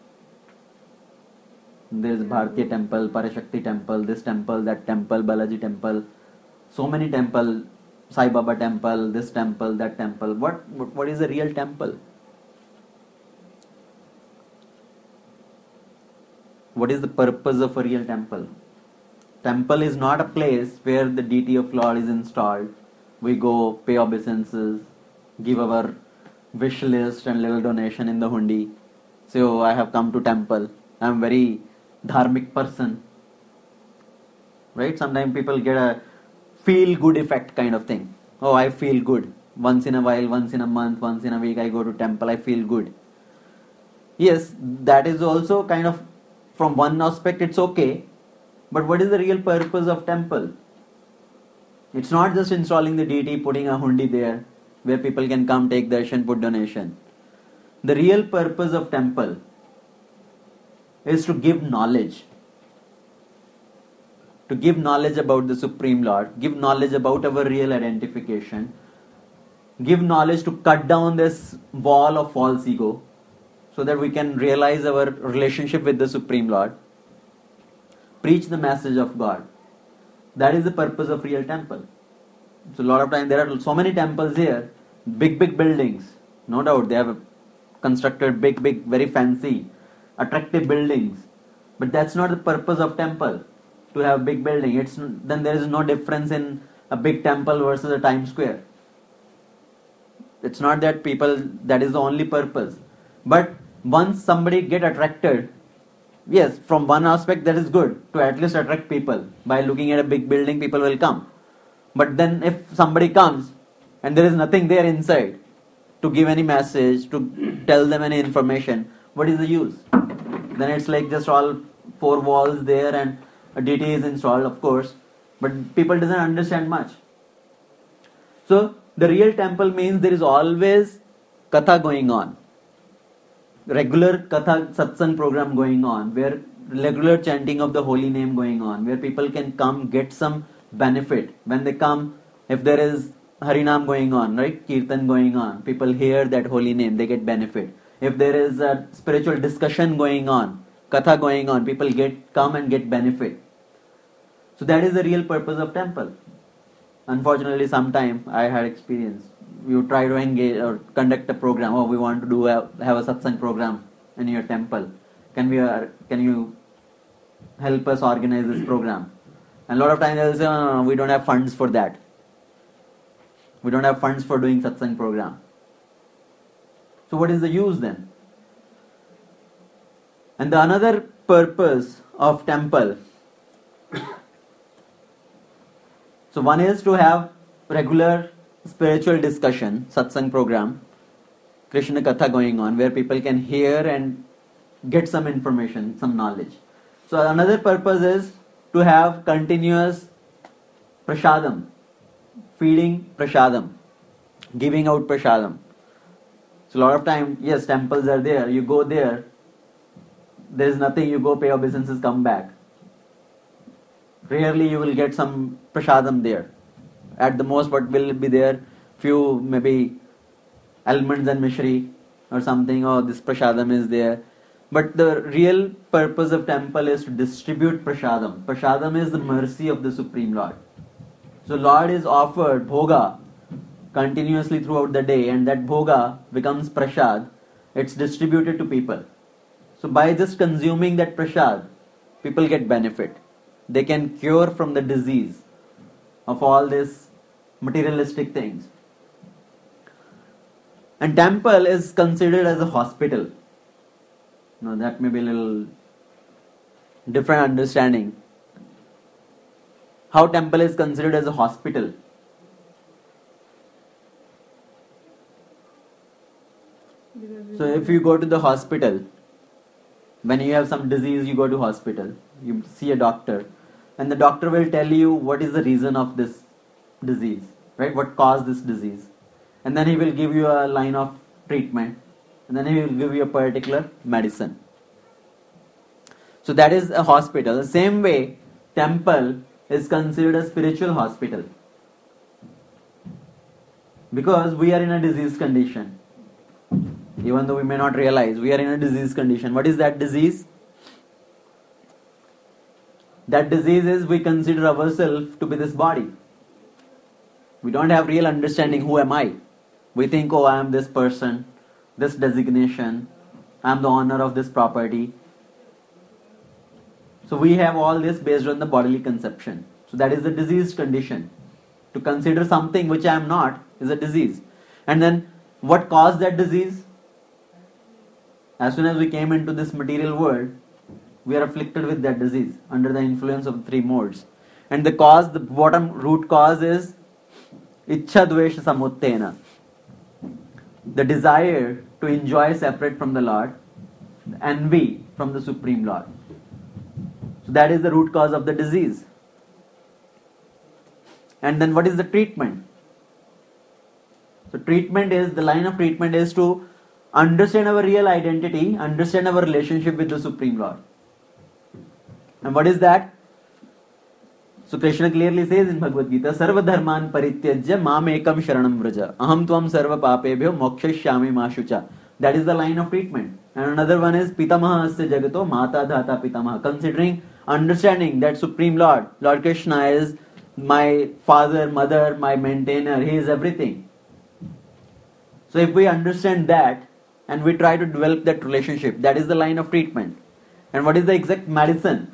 There is Bharatiya temple, Parashakti temple, this temple, that temple, Balaji temple. So many temples. Sai Baba temple, this temple, that temple. What, what, what is a real temple? What is the purpose of a real temple? Temple is not a place where the deity of Lord is installed. We go pay obeisances, give our wish list and little donation in the hundi. Say, oh, I have come to temple. I am very dharmic person. Right? Sometimes people get a feel good effect kind of thing. Oh, I feel good. Once in a while, once in a month, once in a week, I go to temple, I feel good. Yes, that is also kind of, from one aspect it's okay, but what is the real purpose of temple? It's not just installing the deity, putting a hundi there, where people can come, take darshan, put donation. The real purpose of temple is to give knowledge. To give knowledge about the Supreme Lord, give knowledge about our real identification, give knowledge to cut down this wall of false ego, so that we can realize our relationship with the Supreme Lord, preach the message of God. That is the purpose of real temple. So a lot of times there are so many temples here, big big buildings, no doubt they have constructed big big very fancy, attractive buildings, but that's not the purpose of temple. To have big building, it's then there is no difference in a big temple versus a Times Square. It's not that people, that is the only purpose. But once somebody get attracted, yes, from one aspect that is good, to at least attract people. By looking at a big building, people will come. But then if somebody comes and there is nothing there inside to give any message, to tell them any information, what is the use? Then it's like just all four walls there and a deity is installed, of course, but people doesn't understand much. So the real temple means there is always katha going on, regular katha satsang program going on, where regular chanting of the holy name going on, where people can come get some benefit. When they come, if there is harinam going on, right, kirtan going on, people hear that holy name, they get benefit. If there is a spiritual discussion going on, katha going on, people get come and get benefit. So that is the real purpose of temple. Unfortunately, sometime I had experience. You try to engage or conduct a program. Oh, we want to do a, have a satsang program in your temple. Can we? Uh, can you help us organize this program? And a lot of times they'll say, oh, no, no, we don't have funds for that. We don't have funds for doing satsang program. So what is the use then? And the another purpose of temple. So one is to have regular spiritual discussion, satsang program. Krishna Katha going on where people can hear and get some information, some knowledge. So another purpose is to have continuous prasadam, feeding prasadam, giving out prasadam. So a lot of time, yes, temples are there, you go there, there is nothing, you go pay obeisances, come back. Rarely you will get some prasadam there. At the most, what will be there? Few maybe almonds and mishri or something, or this prasadam is there. But the real purpose of temple is to distribute prasadam. Prasadam is the mercy of the Supreme Lord. So Lord is offered bhoga continuously throughout the day, and that bhoga becomes prasad. It's distributed to people. So by just consuming that prasad, people get benefit. They can cure from the disease of all these materialistic things. And temple is considered as a hospital. Now that may be a little different understanding. How temple is considered as a hospital? So if you go to the hospital, when you have some disease, you go to hospital, you see a doctor, and the doctor will tell you what is the reason of this disease, right? What caused this disease. And then he will give you a line of treatment, and then he will give you a particular medicine. So that is a hospital. The same way, temple is considered a spiritual hospital. Because we are in a disease condition. Even though we may not realize, we are in a disease condition. What is that disease? That disease is we consider ourselves to be this body. We don't have real understanding, who am I? We think, oh, I am this person, this designation, I am the owner of this property. So we have all this based on the bodily conception. So that is the diseased condition. To consider something which I am not is a disease. And then what caused that disease? As soon as we came into this material world, we are afflicted with that disease under the influence of the three modes. And the cause, the bottom root cause is Ichha Dvesha Samuttena. The desire to enjoy separate from the Lord, the envy from the Supreme Lord. So that is the root cause of the disease. And then what is the treatment? So treatment is, the line of treatment is to understand our real identity, understand our relationship with the Supreme Lord. And what is that? So Krishna clearly says in Bhagavad Gita, Sarva dharman parityajya mam ekam sharanam vraja aham tvam sarva papebhyo mokshashyami ma shucha. That is the line of treatment. And another one is pitamaha asya jagato mata dhata pitamaha. Considering, understanding that Supreme Lord, Lord Krishna is my father, mother, my maintainer, he is everything. So if we understand that and we try to develop that relationship, that is the line of treatment. And what is the exact medicine?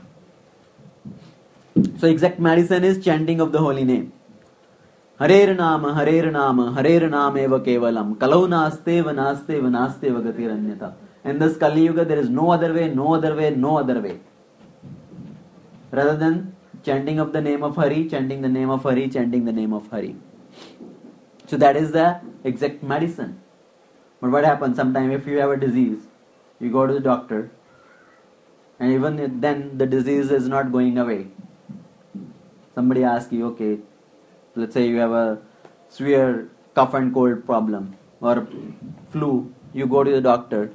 So exact medicine is chanting of the holy name. Harer nama, Harer nama, Harer nama eva kevalam. Kalau naste va naste va naste va gatiranyata. In this Kali Yuga, there is no other way, no other way, no other way. Rather than chanting of the name of Hari, chanting the name of Hari, chanting the name of Hari. So that is the exact medicine. But what happens sometimes if you have a disease, you go to the doctor, and even then the disease is not going away. Somebody asks you, okay, let's say you have a severe cough and cold problem or flu, you go to the doctor.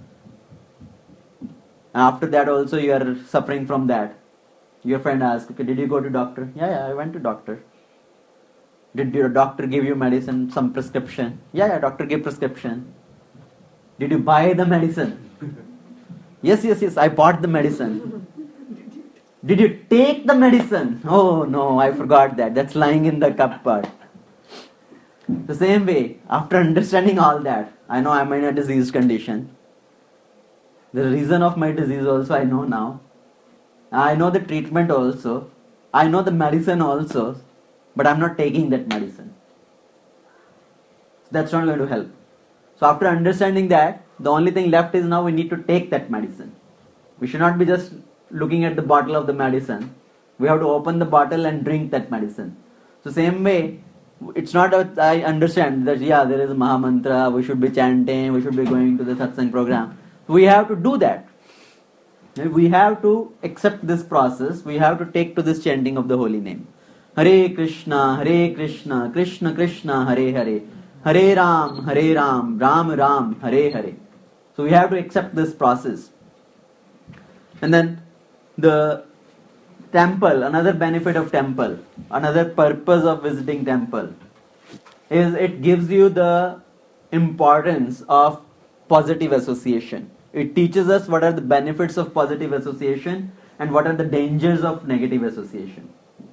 After that also you are suffering from that. Your friend asks, okay, did you go to doctor? Yeah, yeah, I went to doctor. Did your doctor give you medicine, some prescription? Yeah, yeah, doctor gave prescription. Did you buy the medicine? Yes, yes, yes, I bought the medicine. Did you take the medicine? Oh no, I forgot that. That's lying in the cup part. The same way, after understanding all that, I know I'm in a disease condition. The reason of my disease also I know now. I know the treatment also. I know the medicine also. But I'm not taking that medicine. That's not going to help. So after understanding that, the only thing left is now we need to take that medicine. We should not be just looking at the bottle of the medicine. We have to open the bottle and drink that medicine. So same way, It's not that I understand that, yeah, there is a Maha Mantra, we should be chanting, we should be going to the satsang program. We have to do that. We have to accept this process. We have to take to this chanting of the holy name. Hare Krishna, Hare Krishna, Krishna Krishna, Hare Hare, Hare Ram, Hare Ram, Ram Ram, Hare Hare. So we have to accept this process. And then the temple, another benefit of temple, another purpose of visiting temple is it gives you the importance of positive association. It teaches us what are the benefits of positive association and what are the dangers of negative association.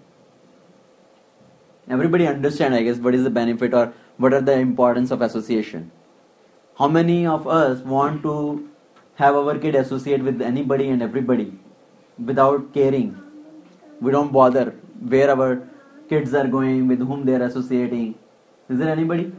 Everybody understand, I guess, what is the benefit or what are the importance of association. How many of us want to have our kid associate with anybody and everybody without caring? We don't bother where our kids are going, with whom they are associating. Is there anybody?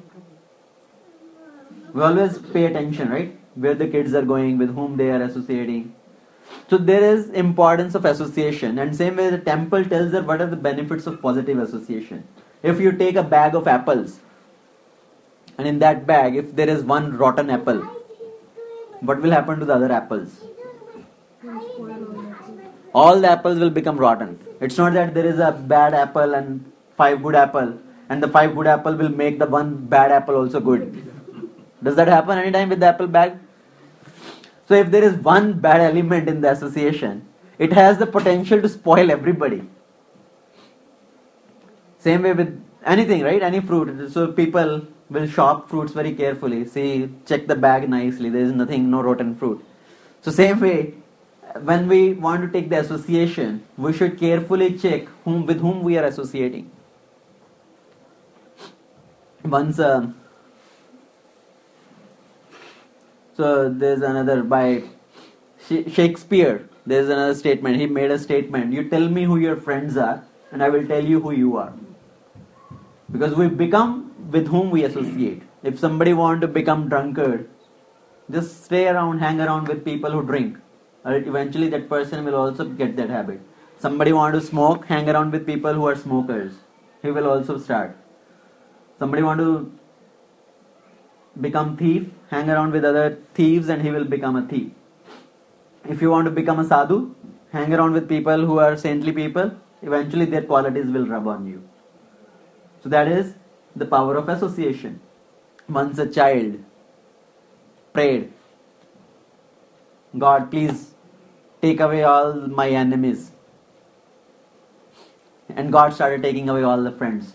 We always pay attention, right? Where the kids are going, with whom they are associating. So there is importance of association, and same way the temple tells us what are the benefits of positive association. If you take a bag of apples, and in that bag, if there is one rotten apple, what will happen to the other apples? All the apples will become rotten. It's not that there is a bad apple and five good apple, and the five good apple will make the one bad apple also good. Does that happen anytime with the apple bag? So if there is one bad element in the association, it has the potential to spoil everybody. Same way with anything, right? Any fruit. So people will shop fruits very carefully. See, check the bag nicely. There is nothing, no rotten fruit. So same way, when we want to take the association, we should carefully check whom with whom we are associating. Once, uh, so there's another by Shakespeare. There's another statement. He made a statement. You tell me who your friends are, and I will tell you who you are. Because we become with whom we associate. If somebody wants to become drunkard, just stay around, hang around with people who drink. Or eventually that person will also get that habit. Somebody want to smoke, hang around with people who are smokers. He will also start. Somebody want to become thief, hang around with other thieves and he will become a thief. If you want to become a sadhu, hang around with people who are saintly people, eventually their qualities will rub on you. So that is the power of association. Once a child prayed, God, please take away all my enemies. And God started taking away all the friends.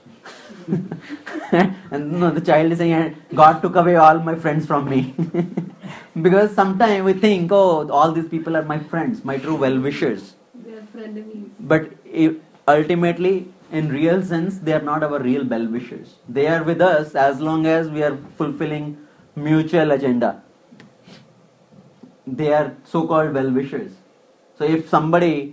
And no, the child is saying, God took away all my friends from me. Because sometimes we think, oh, all these people are my friends, my true well-wishers. They are frenemies. But ultimately, in real sense, they are not our real well-wishers. They are with us as long as we are fulfilling mutual agenda. They are so-called well-wishers. So if somebody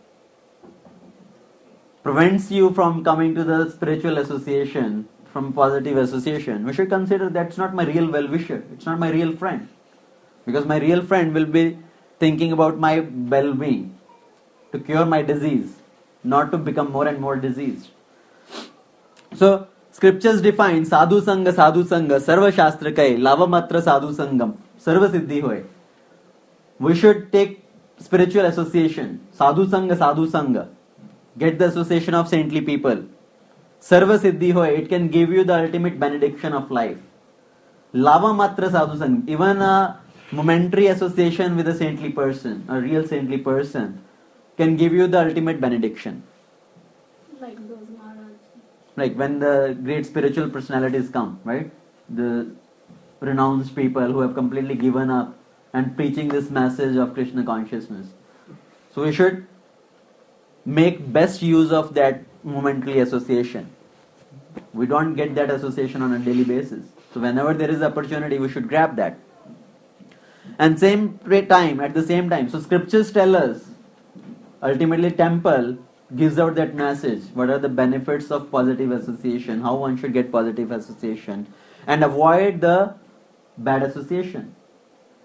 prevents you from coming to the spiritual association, from positive association, we should consider that's not my real well-wisher. It's not my real friend. Because my real friend will be thinking about my well-being, to cure my disease, not to become more and more diseased. So, scriptures define sadhu sangha, sadhu sangha, sarva shastra kai, lava matra sadhu sangam, sarva siddhi hoy. We should take spiritual association, sadhu sangha, sadhu sangha. Get the association of saintly people. Sarva siddhi hoy, it can give you the ultimate benediction of life. Lava matra sadhu sangha, even a momentary association with a saintly person, a real saintly person, can give you the ultimate benediction. Like those Maharaj. Like when the great spiritual personalities come, right? The renounced people who have completely given up and preaching this message of Krishna consciousness. So we should make best use of that momentary association. We don't get that association on a daily basis. So whenever there is opportunity, we should grab that. And same time, at the same time, so scriptures tell us, ultimately temple gives out that message. What are the benefits of positive association? How one should get positive association and avoid the bad association.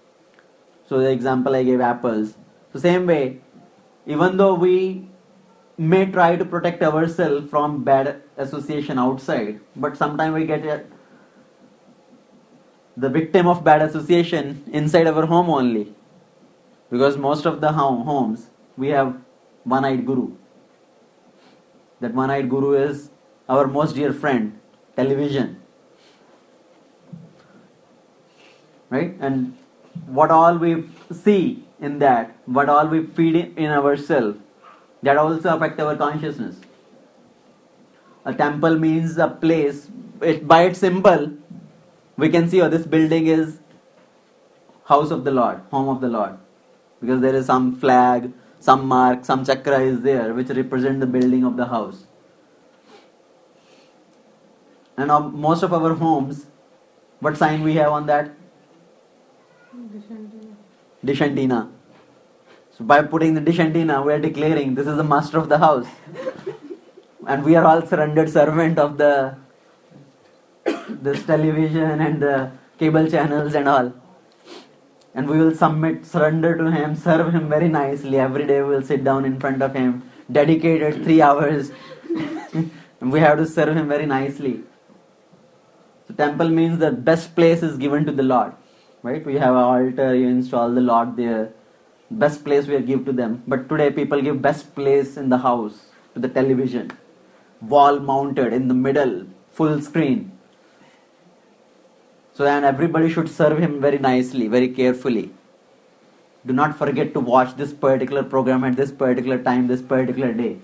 So the example I gave apples. So same way, even though we may try to protect ourselves from bad association outside, but sometimes we get a, the victim of bad association inside our home only. Because most of the home, homes, we have one-eyed guru. That one-eyed guru is our most dear friend, television. Right? And what all we see in that, what all we feed in, in ourselves, that also affect our consciousness. A temple means a place, it, by its symbol, we can see, oh, this building is house of the Lord, home of the Lord. Because there is some flag, some mark, some chakra is there, which represent the building of the house. And on most of our homes, what sign we have on that? Dish antenna. So by putting the dish antenna, we are declaring this is the master of the house. And we are all surrendered servant of the this television and the cable channels and all. And we will submit, surrender to him, serve him very nicely. Every day we will sit down in front of him, dedicated three hours. And we have to serve him very nicely. So temple means the best place is given to the Lord. Right? We have an altar, you install the Lord there. Best place we give to them. But today people give best place in the house to the television. Wall mounted in the middle, full screen. So then everybody should serve him very nicely, very carefully. Do not forget to watch this particular program at this particular time, this particular day.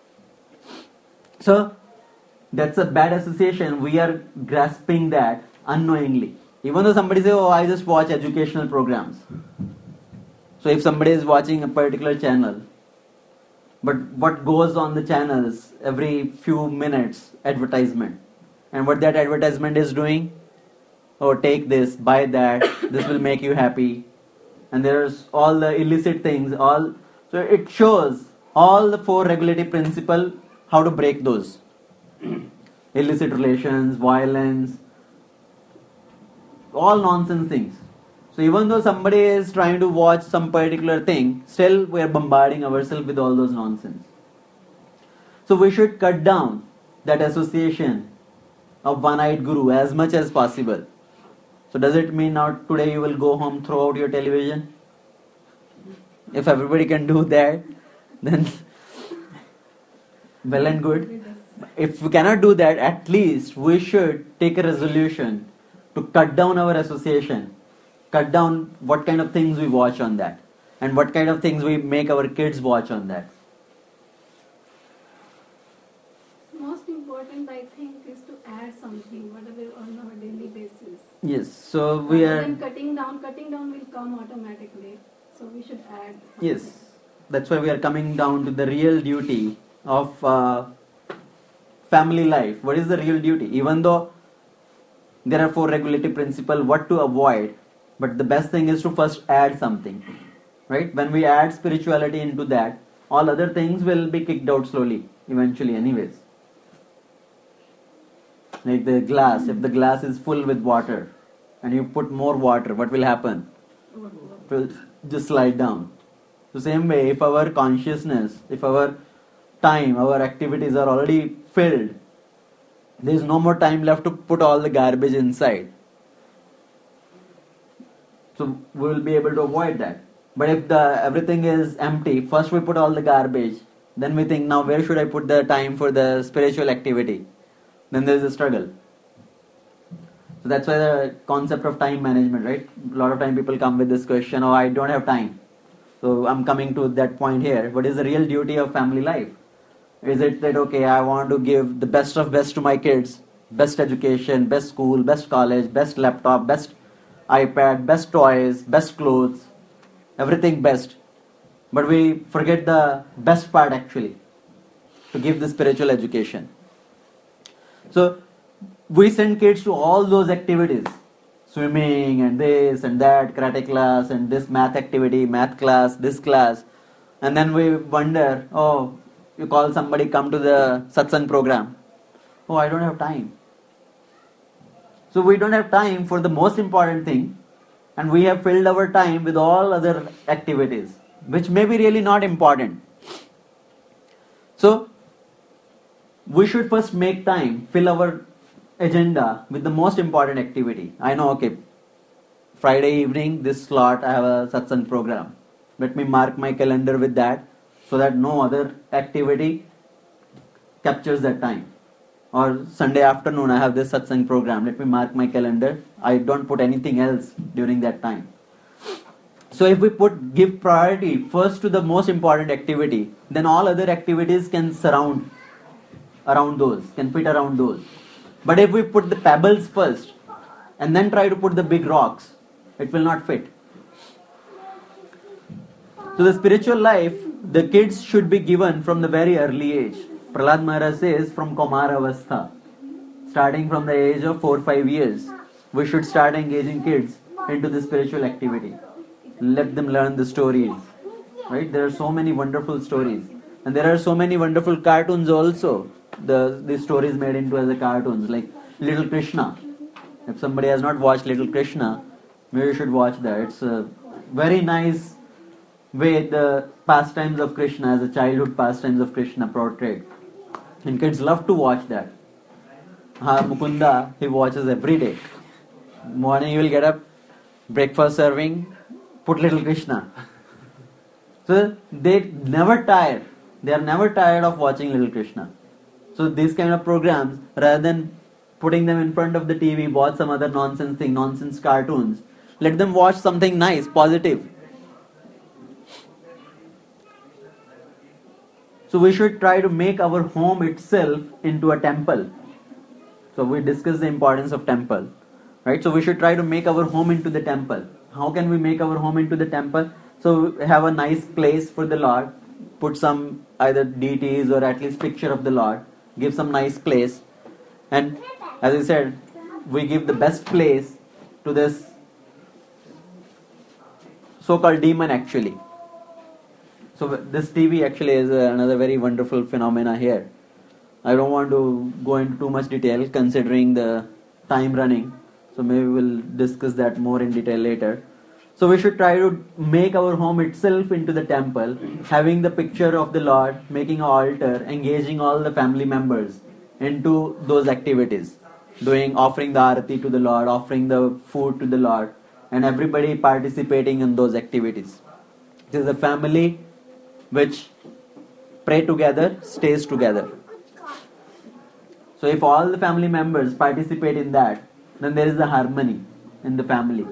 So that's a bad association. We are grasping that unknowingly. Even though somebody says, oh, I just watch educational programs. So if somebody is watching a particular channel, but what goes on the channels every few minutes, advertisement. And what that advertisement is doing, oh, take this, buy that, this will make you happy. And there's all the illicit things, all. So it shows all the four regulative principles, how to break those. Illicit relations, violence, all nonsense things. So even though somebody is trying to watch some particular thing, still we are bombarding ourselves with all those nonsense. So we should cut down that association of one-eyed guru as much as possible. So does it mean now today you will go home, throw out your television? If everybody can do that, then well and good. If we cannot do that, at least we should take a resolution to cut down our association. Cut down what kind of things we watch on that. And what kind of things we make our kids watch on that. Most important, I think, is to add something, whatever on a daily basis. Yes, so we Rather are... than cutting down, cutting down will come automatically. So we should add something. Yes, that's why we are coming down to the real duty of uh, family life. What is the real duty? Even though there are four regulative principles, what to avoid, but the best thing is to first add something. Right? When we add spirituality into that, all other things will be kicked out slowly, eventually anyways. Like the glass, if the glass is full with water and you put more water, what will happen? It will just slide down. The same way, if our consciousness, if our time, our activities are already filled, there is no more time left to put all the garbage inside. So we will be able to avoid that. But if the everything is empty, first we put all the garbage, then we think, now where should I put the time for the spiritual activity? Then there is a struggle. So that's why the concept of time management, right? A lot of time people come with this question, oh, I don't have time. So I'm coming to that point here. What is the real duty of family life? Is it that, okay, I want to give the best of best to my kids, best education, best school, best college, best laptop, best iPad, best toys, best clothes, everything best. But we forget the best part actually, to give the spiritual education. So we send kids to all those activities, swimming and this and that, karate class and this math activity, math class, this class. And then we wonder, oh, you call somebody, come to the satsang program. Oh, I don't have time. So we don't have time for the most important thing, and we have filled our time with all other activities, which may be really not important. So we should first make time, fill our agenda with the most important activity. I know, okay, Friday evening, this slot, I have a satsang program. Let me mark my calendar with that so that no other activity captures that time. Or Sunday afternoon, I have this satsang program. Let me mark my calendar. I don't put anything else during that time. So if we put give priority first to the most important activity, then all other activities can surround around those, can fit around those. But if we put the pebbles first and then try to put the big rocks, it will not fit. So the spiritual life, the kids should be given from the very early age. Prahlad Maharaj says from Kumar Avastha, starting from the age of four to five years, we should start engaging kids into the spiritual activity. Let them learn the stories. Right? There are so many wonderful stories. And there are so many wonderful cartoons also. The, the stories made into as a cartoons, like Little Krishna. If somebody has not watched Little Krishna, maybe you should watch that. It's a very nice way the pastimes of Krishna, as a childhood pastimes of Krishna portrayed. And kids love to watch that. Ha, Mukunda, he watches every day. Morning he will get up, breakfast serving, put Little Krishna. So they never tire. They are never tired of watching Little Krishna. So these kind of programs, rather than putting them in front of the T V, watch some other nonsense thing, nonsense cartoons, let them watch something nice, positive. So we should try to make our home itself into a temple. So we discussed the importance of temple. Right? So we should try to make our home into the temple. How can we make our home into the temple? So have a nice place for the Lord. Put some either deities or at least picture of the Lord. Give some nice place. And as I said, we give the best place to this so-called demon actually. So this T V actually is another very wonderful phenomena here. I don't want to go into too much detail considering the time running. So maybe we'll discuss that more in detail later. So we should try to make our home itself into the temple, having the picture of the Lord, making an altar, engaging all the family members into those activities, doing offering the arati to the Lord, offering the food to the Lord, and everybody participating in those activities. It is a family which pray together, stays together. So if all the family members participate in that, then there is a harmony in the family.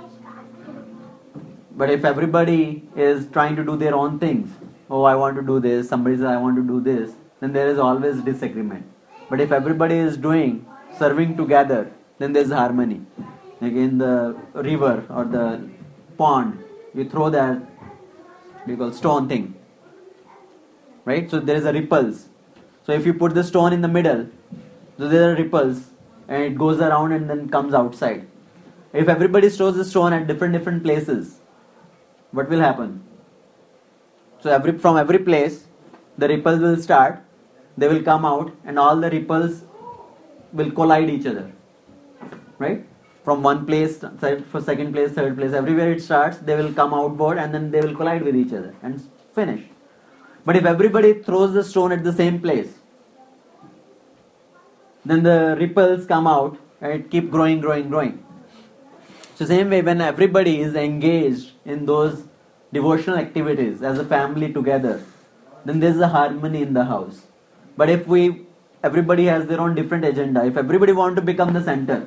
But if everybody is trying to do their own things, oh, I want to do this, somebody says I want to do this, then there is always disagreement. But if everybody is doing, serving together, then there is harmony. Like in the river or the pond, you throw that, we call stone thing. Right? So there is a ripples. So if you put the stone in the middle, so there are ripples and it goes around and then comes outside. If everybody throws the stone at different different places, what will happen? So every from every place, the ripples will start, they will come out and all the ripples will collide each other. Right? From one place, for second place, third place, everywhere it starts, they will come outboard and then they will collide with each other and finish. But if everybody throws the stone at the same place, then the ripples come out and it keep growing, growing, growing. So same way, when everybody is engaged in those devotional activities as a family together, then there is a harmony in the house. But if we, everybody has their own different agenda, if everybody want to become the center,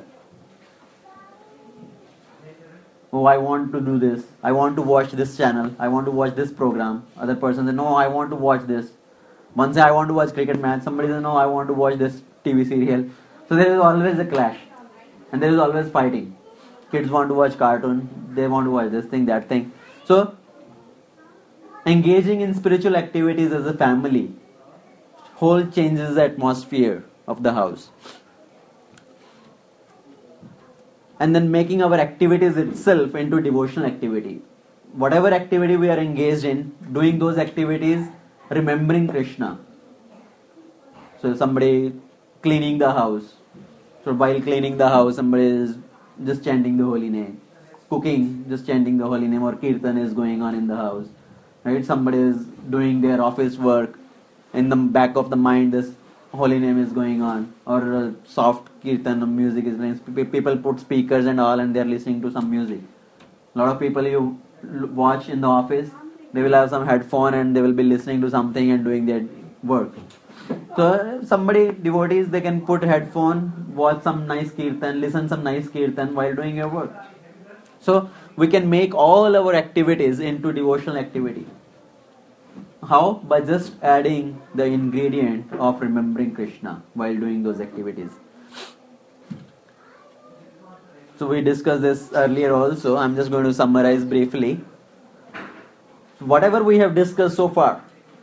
oh, I want to do this, I want to watch this channel, I want to watch this program. Other person says, no, I want to watch this. One say, I want to watch cricket match. Somebody says, no, I want to watch this T V serial. So there is always a clash. And there is always fighting. Kids want to watch cartoon, they want to watch this thing, that thing. So, engaging in spiritual activities as a family whole changes the atmosphere of the house. And then making our activities itself into devotional activity. Whatever activity we are engaged in, doing those activities, remembering Krishna. So somebody cleaning the house. So while cleaning the house, somebody is just chanting the holy name. Cooking, just chanting the holy name, or kirtan is going on in the house. Right? Somebody is doing their office work. in the back of the mind this holy name is going on, or uh, soft kirtan music is playing. P- people put speakers and all, and they are listening to some music. A lot of people you l- watch in the office, they will have some headphone and they will be listening to something and doing their work. So uh, somebody, devotees, they can put headphone, watch some nice kirtan, listen some nice kirtan while doing your work. So we can make all our activities into devotional activity. How? By just adding the ingredient of remembering Krishna while doing those activities. So we discussed this earlier also. I'm just going to summarize briefly. Whatever we have discussed so far,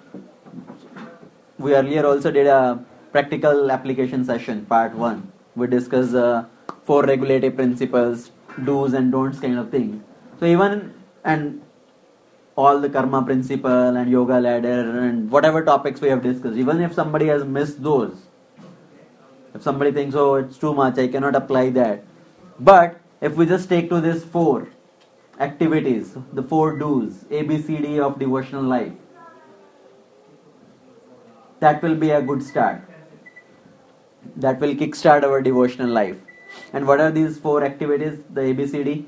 we earlier also did a practical application session, part one. We discussed uh, four regulative principles, do's and don'ts kind of thing. So even, and all the karma principle and yoga ladder and whatever topics we have discussed, even if somebody has missed those, if somebody thinks, oh, it's too much, I cannot apply that. But if we just take to these four activities, the four do's, A B C D of devotional life, that will be a good start. That will kickstart our devotional life. And what are these four activities, the A B C D?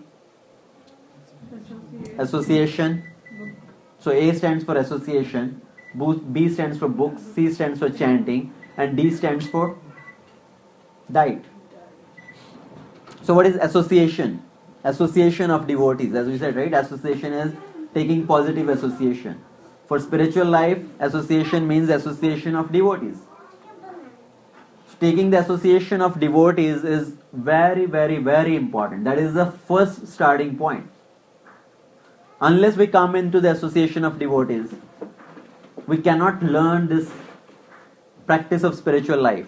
Association. So A stands for association, B stands for books, C stands for chanting, and D stands for diet. So what is association? Association of devotees, as we said, right? Association is taking positive association. For spiritual life, association means association of devotees. So taking the association of devotees is very, very, very important. That is the first starting point. Unless we come into the association of devotees, we cannot learn this practice of spiritual life.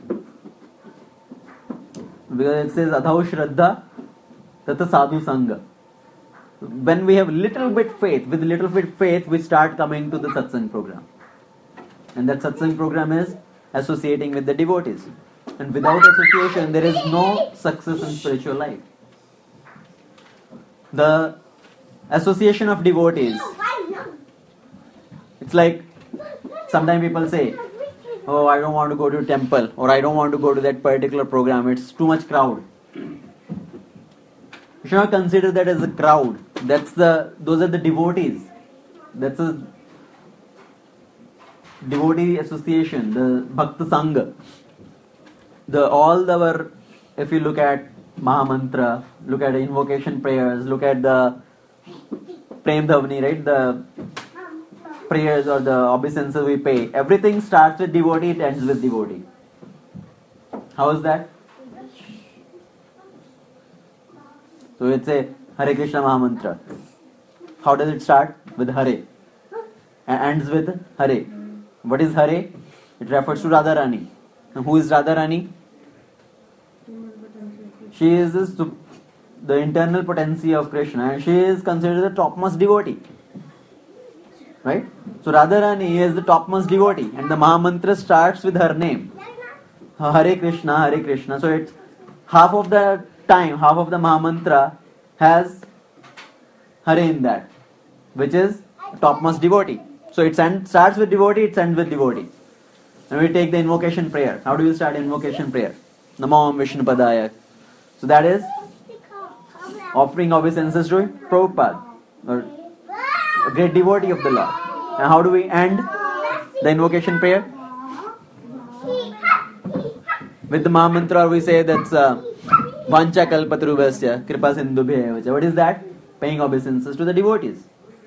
Because it says, Adhau Shraddha Tata Sadhu Sangha. When we have little bit faith, with little bit faith, we start coming to the satsang program. And that satsang program is associating with the devotees. And without association, there is no success in spiritual life. The association of devotees, it's like, sometimes people say, oh, I don't want to go to temple, or I don't want to go to that particular program, it's too much crowd. You should not consider that as a crowd. That's the, those are the devotees. That's a devotee association, the Bhakta Sangha. The, all our, if you look at Mahamantra, look at invocation prayers, look at the Prem Dhavani, right? The prayers or the obeisances we pay. Everything starts with devotee, it ends with devotee. How is that? So it's a Hare Krishna Mahamantra. How does it start? With Hare. And ends with Hare. What is Hare? It refers to Radharani. And who is Radharani? She is the, the internal potency of Krishna, and she is considered the topmost devotee. Right? So Radharani is the topmost devotee, and the Mahamantra starts with her name. Hare Krishna, Hare Krishna. So it's half of the time, half of the Mahamantra has Hare in that, which is topmost devotee. So it starts with devotee, it ends with devotee. And we take the invocation prayer. How do you start invocation prayer? Namo Vishnu Padaya. So that is offering obeisances to Prabhupada, or a great devotee of the Lord. And how do we end the invocation prayer? With the Mahamantra, we say that's uh, Vancha Kalpatarubhasya Kripa Sindhubhya. What is that? Paying obeisances to the devotees.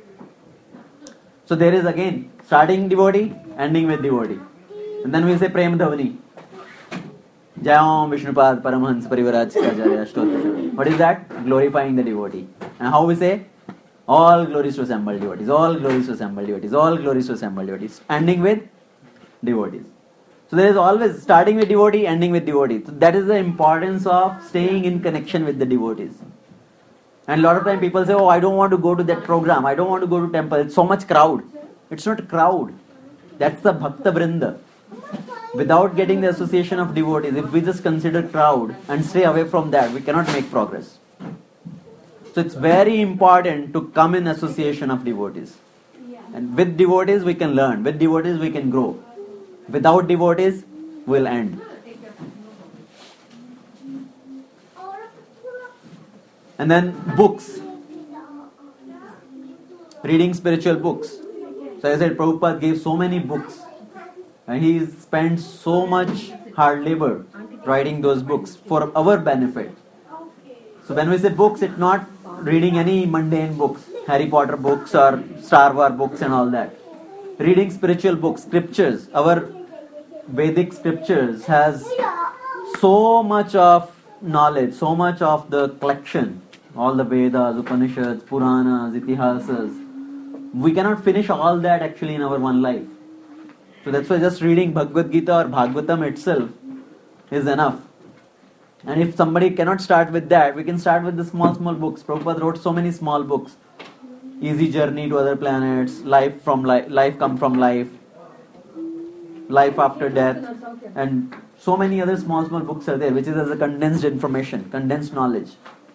So there is again starting devotee, ending with devotee. And then we say Prem Dhavani. Jayam Vishnupad Paramhans Parivarajacharya Ashtotra. What is that? Glorifying the devotee. And how we say? All glories to assembled devotees. All glories to assembled devotees. All glories to assembled devotees. Ending with devotees. So there is always starting with devotee, ending with devotee. So that is the importance of staying in connection with the devotees. And a lot of time people say, oh, I don't want to go to that program. I don't want to go to temple. It's so much crowd. It's not crowd. That's the Bhakta Vrinda. Without getting the association of devotees, if we just consider crowd and stay away from that, we cannot make progress. So it's very important to come in association of devotees. And with devotees we can learn. With devotees we can grow. Without devotees, we'll end. And then books. Reading spiritual books. So as I said, Prabhupada gave so many books. And he spent so much hard labor writing those books for our benefit. So when we say books, it's not reading any mundane books, Harry Potter books or Star Wars books and all that. Reading spiritual books, scriptures. Our Vedic scriptures has so much of knowledge, so much of the collection. All the Vedas, Upanishads, Puranas, Itihasas. We cannot finish all that actually in our one life. So that's why just reading Bhagavad Gita or Bhagavatam itself is enough. And if somebody cannot start with that, we can start with the small, small books. Prabhupada wrote so many small books. Easy Journey to Other Planets, Life from Life, Life Come from Life, Life After Death, and so many other small, small books are there, which is as a condensed information, condensed knowledge.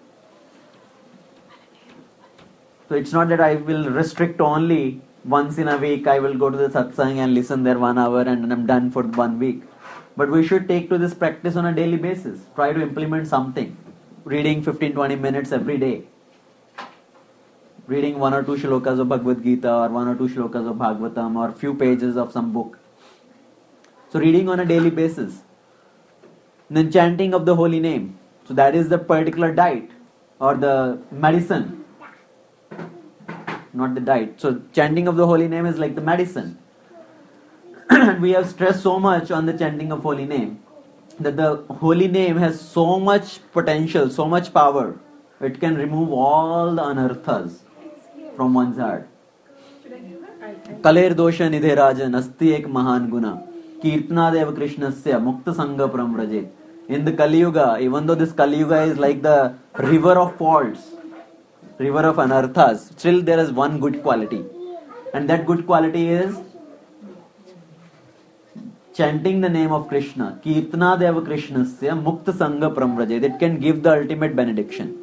So it's not that I will restrict only once in a week, I will go to the satsang and listen there one hour and I'm done for one week. But we should take to this practice on a daily basis. Try to implement something. Reading fifteen to twenty minutes every day. Reading one or two shlokas of Bhagavad Gita or one or two shlokas of Bhagavatam or few pages of some book. So reading on a daily basis. And then chanting of the holy name. So that is the particular diet or the medicine. Not the diet. So chanting of the holy name is like the medicine. We have stressed so much on the chanting of holy name that the holy name has so much potential, so much power. It can remove all the anarthas from one's heart. Kaler dosha nidhe rajan asti ek mahan guna kirtana deva krishnasya mukta sangha pramrajet. In the Kali Yuga, even though this Kali Yuga is like the river of faults, river of anarthas, still there is one good quality. And that good quality is chanting the name of Krishna. Kirtana deva krishnasya mukta sangha pramrajet. It can give the ultimate benediction.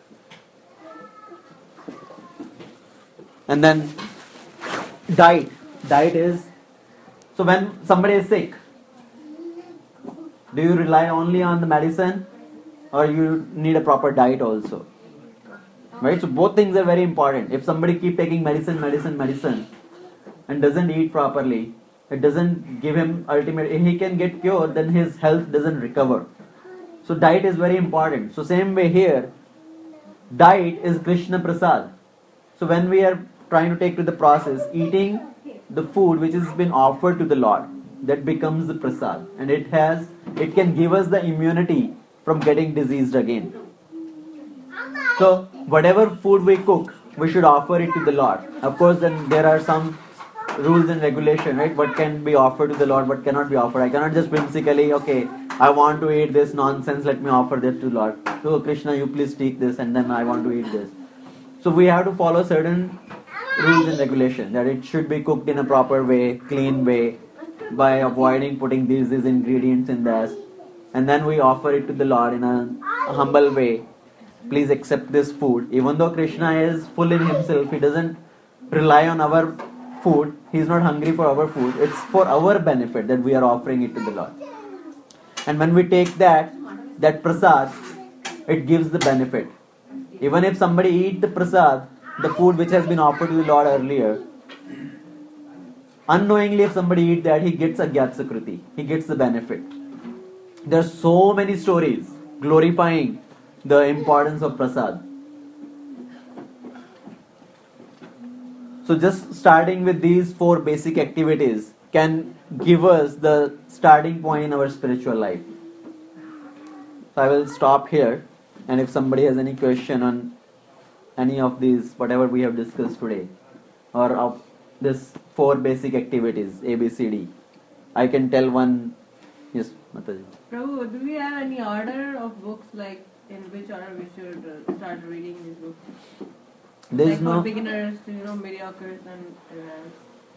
And then diet. Diet is, so when somebody is sick, do you rely only on the medicine or you need a proper diet also? Right? So both things are very important. If somebody keep taking medicine, medicine, medicine and doesn't eat properly, it doesn't give him ultimate, if he can get cured, then his health doesn't recover. So diet is very important. So same way here, diet is Krishna Prasad. So when we are trying to take to the process, eating the food which has been offered to the Lord, that becomes the prasad, and it has, it can give us the immunity from getting diseased again. So whatever food we cook, we should offer it to the Lord. Of course, then there are some rules and regulation, right? What can be offered to the Lord, what cannot be offered. I cannot just whimsically, okay, I want to eat this nonsense, let me offer this to Lord. So Krishna, you please take this, and then I want to eat this. So we have to follow certain rules and regulation, that it should be cooked in a proper way, clean way, by avoiding putting these, these ingredients in this. And then we offer it to the Lord in a humble way. Please accept this food. Even though Krishna is full in himself, he doesn't rely on our food. He is not hungry for our food. It's for our benefit that we are offering it to the Lord. And when we take that, that prasad, it gives the benefit. Even if somebody eat the prasad, the food which has been offered to the Lord earlier, unknowingly if somebody eat that, he gets a Gyatsakriti. He gets the benefit. There are so many stories glorifying the importance of prasad. So just starting with these four basic activities can give us the starting point in our spiritual life. So I will stop here, and if somebody has any question on any of these, whatever we have discussed today, or of this four basic activities, A, B, C, D, I can tell one. Yes, Mataji. Prabhu, do we have any order of books, like in which order we should uh, start reading these books? There Like is for no beginners, you know, mediocres, and uh,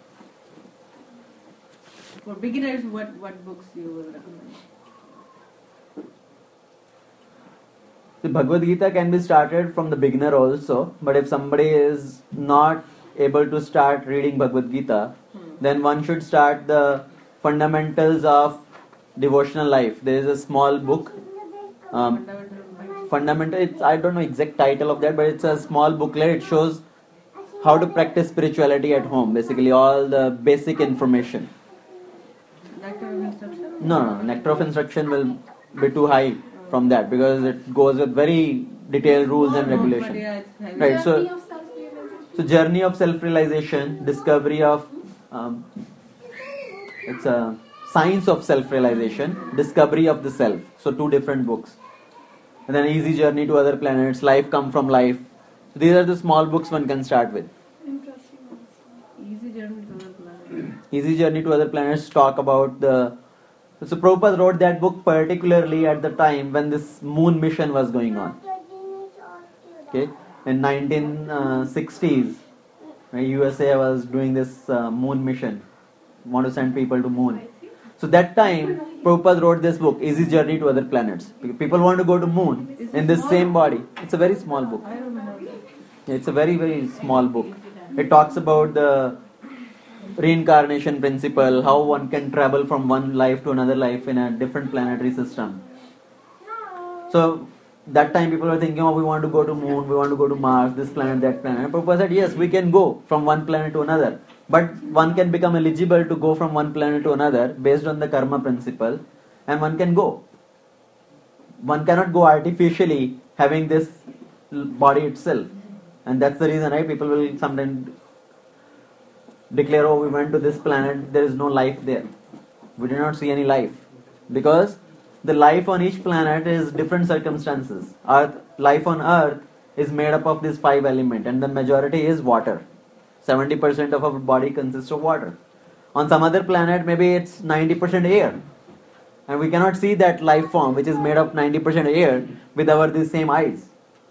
for beginners, what what books you will recommend? The Bhagavad Gita can be started from the beginner also, but if somebody is not able to start reading Bhagavad Gita, Hmm. then one should start the Fundamentals of Devotional Life. There is a small book. Um, fundamental. It's, I don't know exact title of that, but it's a small booklet. It shows how to practice spirituality at home. Basically, all the basic information. Nectar of instruction? No, no, nectar of instruction will be too high from that because it goes with very detailed rules and No, no, but regulation. yeah, it's heavy. Right, so- Journey of self-realization. So journey of self-realization, discovery of, um, it's a science of self-realization, discovery of the self. So two different books. And then easy journey to other planets, life come from life. So these are the small books one can start with. Interesting also. Easy journey to the planet. Easy journey to other planets talk about the. So Prabhupada wrote that book particularly at the time when this moon mission was going on. Okay, in nineteen sixties, right, U S A was doing this uh, moon mission, want to send people to moon. So that time, Prabhupada wrote this book, Easy Journey to Other Planets. People want to go to moon in this same body. It's a very small book. I don't know. It's a very very small book. It talks about the reincarnation principle, how one can travel from one life to another life in a different planetary system. So that time people were thinking, oh, we want to go to moon, we want to go to Mars, this planet, that planet. And Prabhupada said, yes, we can go from one planet to another. But one can become eligible to go from one planet to another based on the karma principle, and one can go. One cannot go artificially having this body itself. And that's the reason, right? People will sometimes declare, oh, we went to this planet, there is no life there. We did not see any life. Because the life on each planet is different circumstances. Earth, life on Earth is made up of these five elements, and the majority is water. seventy percent of our body consists of water. On some other planet, maybe it's ninety percent air. And we cannot see that life form, which is made of ninety percent air, with our these same eyes.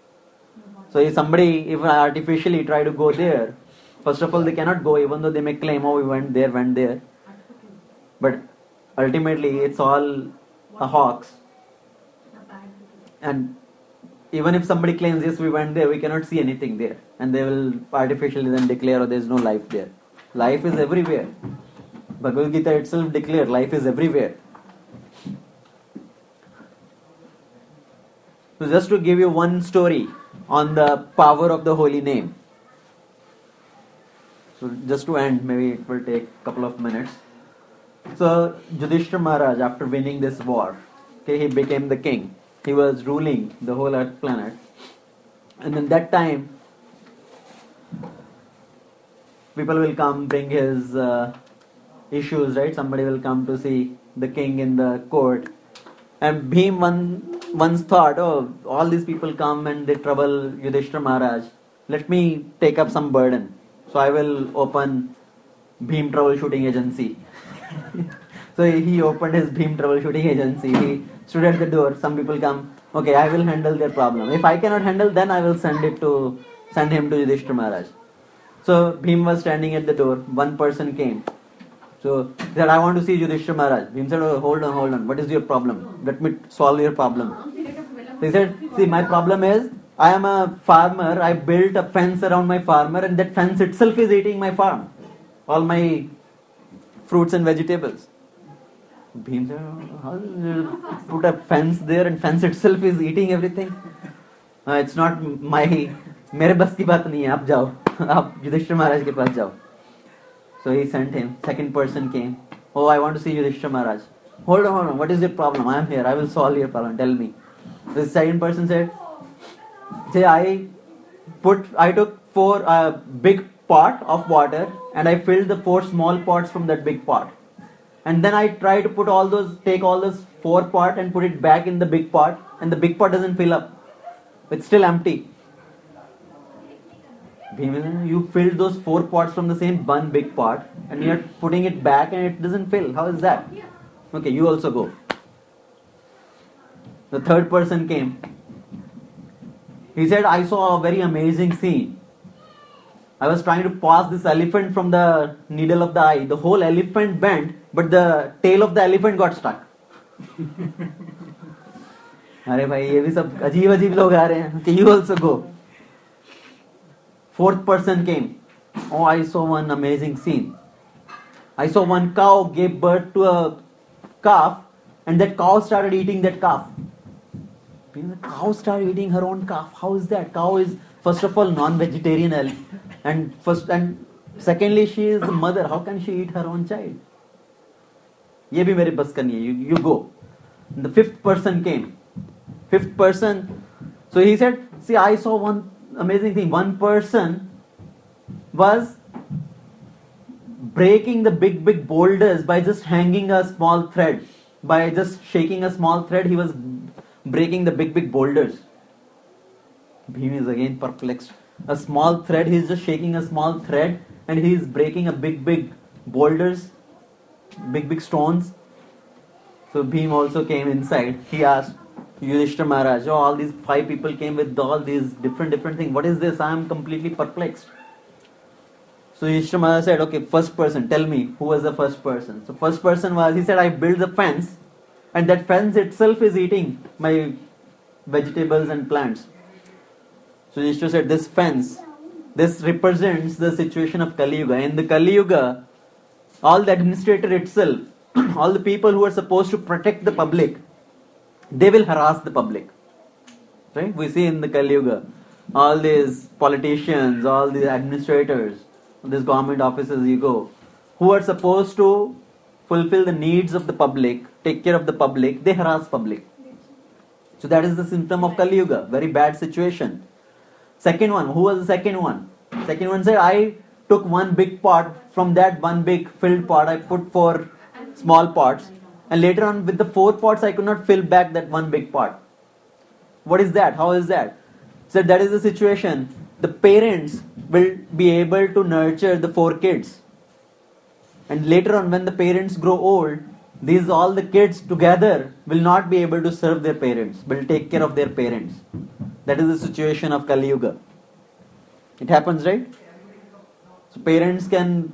So if somebody, if artificially try to go there, first of all, they cannot go, even though they may claim, oh, we went there, went there. But ultimately, it's all a hoax. And even if somebody claims, yes, we went there, we cannot see anything there. And they will artificially then declare, oh, there is no life there. Life is everywhere. Bhagavad Gita itself declares, life is everywhere. So just to give you one story on the power of the holy name. So just to end, maybe it will take a couple of minutes. So Yudhishthira Maharaj, after winning this war, okay, he became the king. He was ruling the whole earth planet. And in that time, people will come, bring his uh, issues, right? Somebody will come to see the king in the court. And Bhim one, once thought, oh, all these people come and they trouble Yudhishthira Maharaj. Let me take up some burden. So I will open Bhim Troubleshooting Agency. So he opened his Bhim Troubleshooting Agency. He stood at the door. Some people come. Okay, I will handle their problem. If I cannot handle, then I will send it to send him to Yudhishthira Maharaj. So Bhim was standing at the door. One person came. So he said, I want to see Yudhishthira Maharaj. Bhim said, oh, hold on, hold on. What is your problem? Let me solve your problem. So he said, see, my problem is, I am a farmer. I built a fence around my farmer, and that fence itself is eating my farm. All my fruits and vegetables. Bhim said, how do you put a fence there and fence itself is eating everything? Uh, it's not my, मेरे बस की बात नहीं है, आप जाओ, आप युधिष्ठिर महाराज के पास जाओ. So he sent him. Second person came. Oh, I want to see Yudhishthira Maharaj. Hold on, hold on. What is your problem? I am here. I will solve your problem. Tell me. The second person said, say I put, I took four uh, big pot of water and I filled the four small pots from that big pot. And then I try to put all those, take all those four pot and put it back in the big pot, and the big pot doesn't fill up. It's still empty. Bhima, you filled those four pots from the same one big pot and you're putting it back and it doesn't fill. How is that? Okay, you also go. The third person came. He said, I saw a very amazing scene. I was trying to pass this elephant from the needle of the eye. The whole elephant bent, but the tail of the elephant got stuck. अरे भाई ये भी सब अजीब अजीब लोग आ रहे हैं. Okay, you also go. Fourth person came. Oh, I saw one amazing scene. I saw one cow gave birth to a calf, and that cow started eating that calf. You know, the cow started eating her own calf. How is that? Cow is first of all non-vegetarian, and first and secondly she is the mother. How can she eat her own child? ये भी मेरे बस का नहीं है. You you go. And the fifth person came. Fifth person. So he said, see, I saw one amazing thing. One person was breaking the big big boulders by just hanging a small thread. By just shaking a small thread, he was breaking the big big boulders. Bhim is again perplexed. A small thread, he is just shaking a small thread and he is breaking a big big boulders, big big stones. So Bhim also came inside. He asked Yudhishthira Maharaj, oh, all these five people came with all these different different things. What is this? I am completely perplexed. So Yudhishthira Maharaj said, okay, first person, tell me, who was the first person? So first person was, he said, I built the fence, and that fence itself is eating my vegetables and plants. So Yudhishthira said, this fence, this represents the situation of Kali Yuga. In the Kali Yuga, all the administrator itself, all the people who are supposed to protect the public, they will harass the public. Right? We see in the Kali Yuga, all these politicians, all these administrators, these government offices you go, who are supposed to fulfill the needs of the public, take care of the public, they harass public. So that is the symptom of Kali Yuga. Very bad situation. Second one, who was the second one? Second one said, I took one big pot, from that one big filled pot, I put four small pots, and later on with the four pots, I could not fill back that one big pot. What is that? How is that? So that is the situation. The parents will be able to nurture the four kids. And later on when the parents grow old, these all the kids together will not be able to serve their parents, will take care of their parents. That is the situation of Kali Yuga. It happens, right? So parents can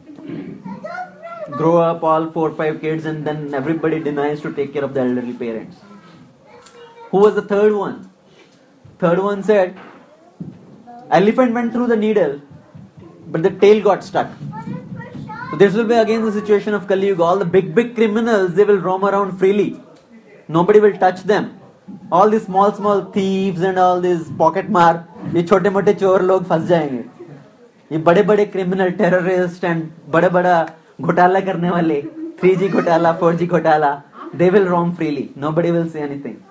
grow up all four or five kids and then everybody denies to take care of the elderly parents. Who was the third one? Third one said, elephant went through the needle, but the tail got stuck. So this will be again the situation of Kali Yuga. All the big, big criminals, they will roam around freely. Nobody will touch them. All these small, small thieves and all these pocket mar, ये छोटे मोटे चोर लोग फंस जाएंगे. ये बड़े बड़े criminal terrorists and बड़ा बड़ा घोटाला करने वाले, three G घोटाला, four G घोटाला, they will roam freely. Nobody will say anything.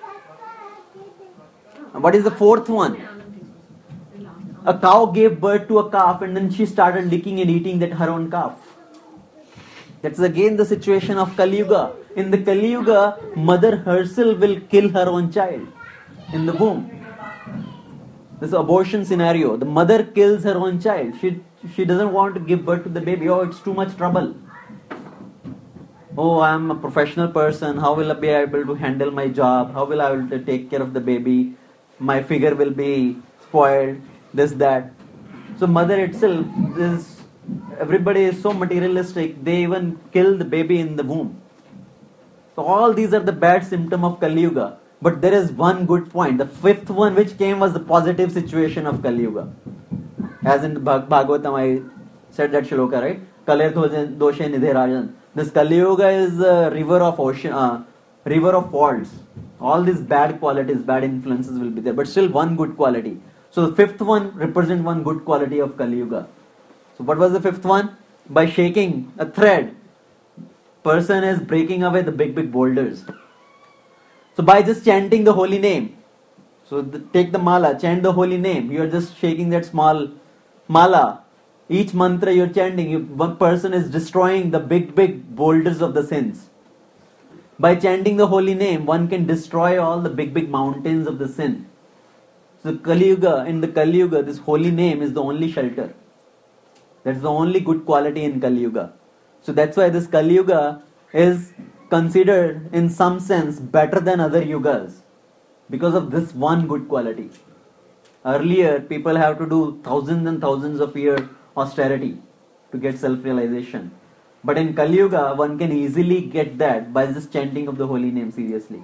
What is the fourth one? A cow gave birth to a calf and then she started licking and eating that her own calf. That's again the situation of Kali Yuga. In the Kali Yuga, mother herself will kill her own child in the womb. This abortion scenario. The mother kills her own child. She she doesn't want to give birth to the baby. Oh, it's too much trouble. Oh, I am a professional person. How will I be able to handle my job? How will I be able to take care of the baby? My figure will be spoiled. This, that. So mother itself is, everybody is so materialistic, they even kill the baby in the womb. So all these are the bad symptom of Kali Yuga. But there is one good point. The fifth one which came was the positive situation of Kali Yuga. As in Bhag- Bhagavatam, I said that shloka, right? Kalir doshe nidhe rajan. This Kali Yuga is a river of ocean, uh, river of faults. All these bad qualities, bad influences will be there. But still one good quality. So the fifth one represents one good quality of Kali Yuga. So what was the fifth one? By shaking a thread, person is breaking away the big big boulders. So by just chanting the holy name, so the, take the mala, chant the holy name, you are just shaking that small mala. Each mantra you are chanting, you, one person is destroying the big big boulders of the sins. By chanting the holy name, one can destroy all the big big mountains of the sin. So Kali Yuga, in the Kali Yuga, this holy name is the only shelter. That's the only good quality in Kali Yuga. So that's why this Kali Yuga is considered in some sense better than other yugas. Because of this one good quality. Earlier, people have to do thousands and thousands of years austerity to get self-realization. But in Kali Yuga, one can easily get that by just chanting of the holy name seriously.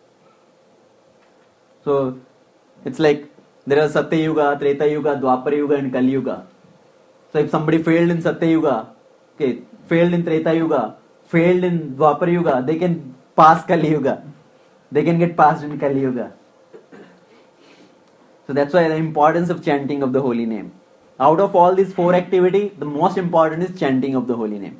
So, it's like there are Satya Yuga, Treta Yuga, Dwapara Yuga and Kali Yuga. So if somebody failed in Satya Yuga, okay, failed in Treta Yuga, failed in Dwapar Yuga, they can pass Kali Yuga. They can get passed in Kali Yuga. So that's why the importance of chanting of the holy name. Out of all these four activities, the most important is chanting of the holy name.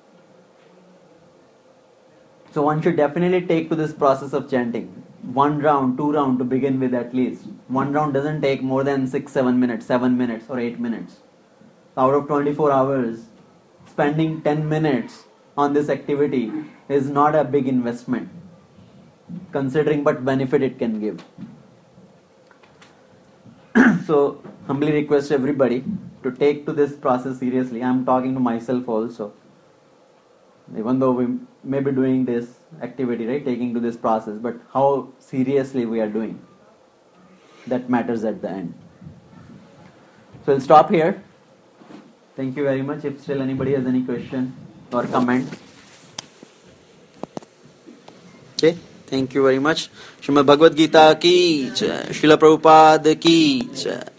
So one should definitely take to this process of chanting. One round, two round to begin with at least. One round doesn't take more than six, seven minutes, seven minutes or eight minutes. Out of twenty-four hours, spending ten minutes on this activity is not a big investment, considering what benefit it can give. So, humbly request everybody to take to this process seriously. I am talking to myself also. Even though we may be doing this activity, right, taking to this process, but how seriously we are doing, that matters at the end. So, we'll stop here. Thank you very much. If still anybody has any question or comment. Okay. Thank you very much. Srimad Bhagavad Gita ki jai. Srila Prabhupada ki jai.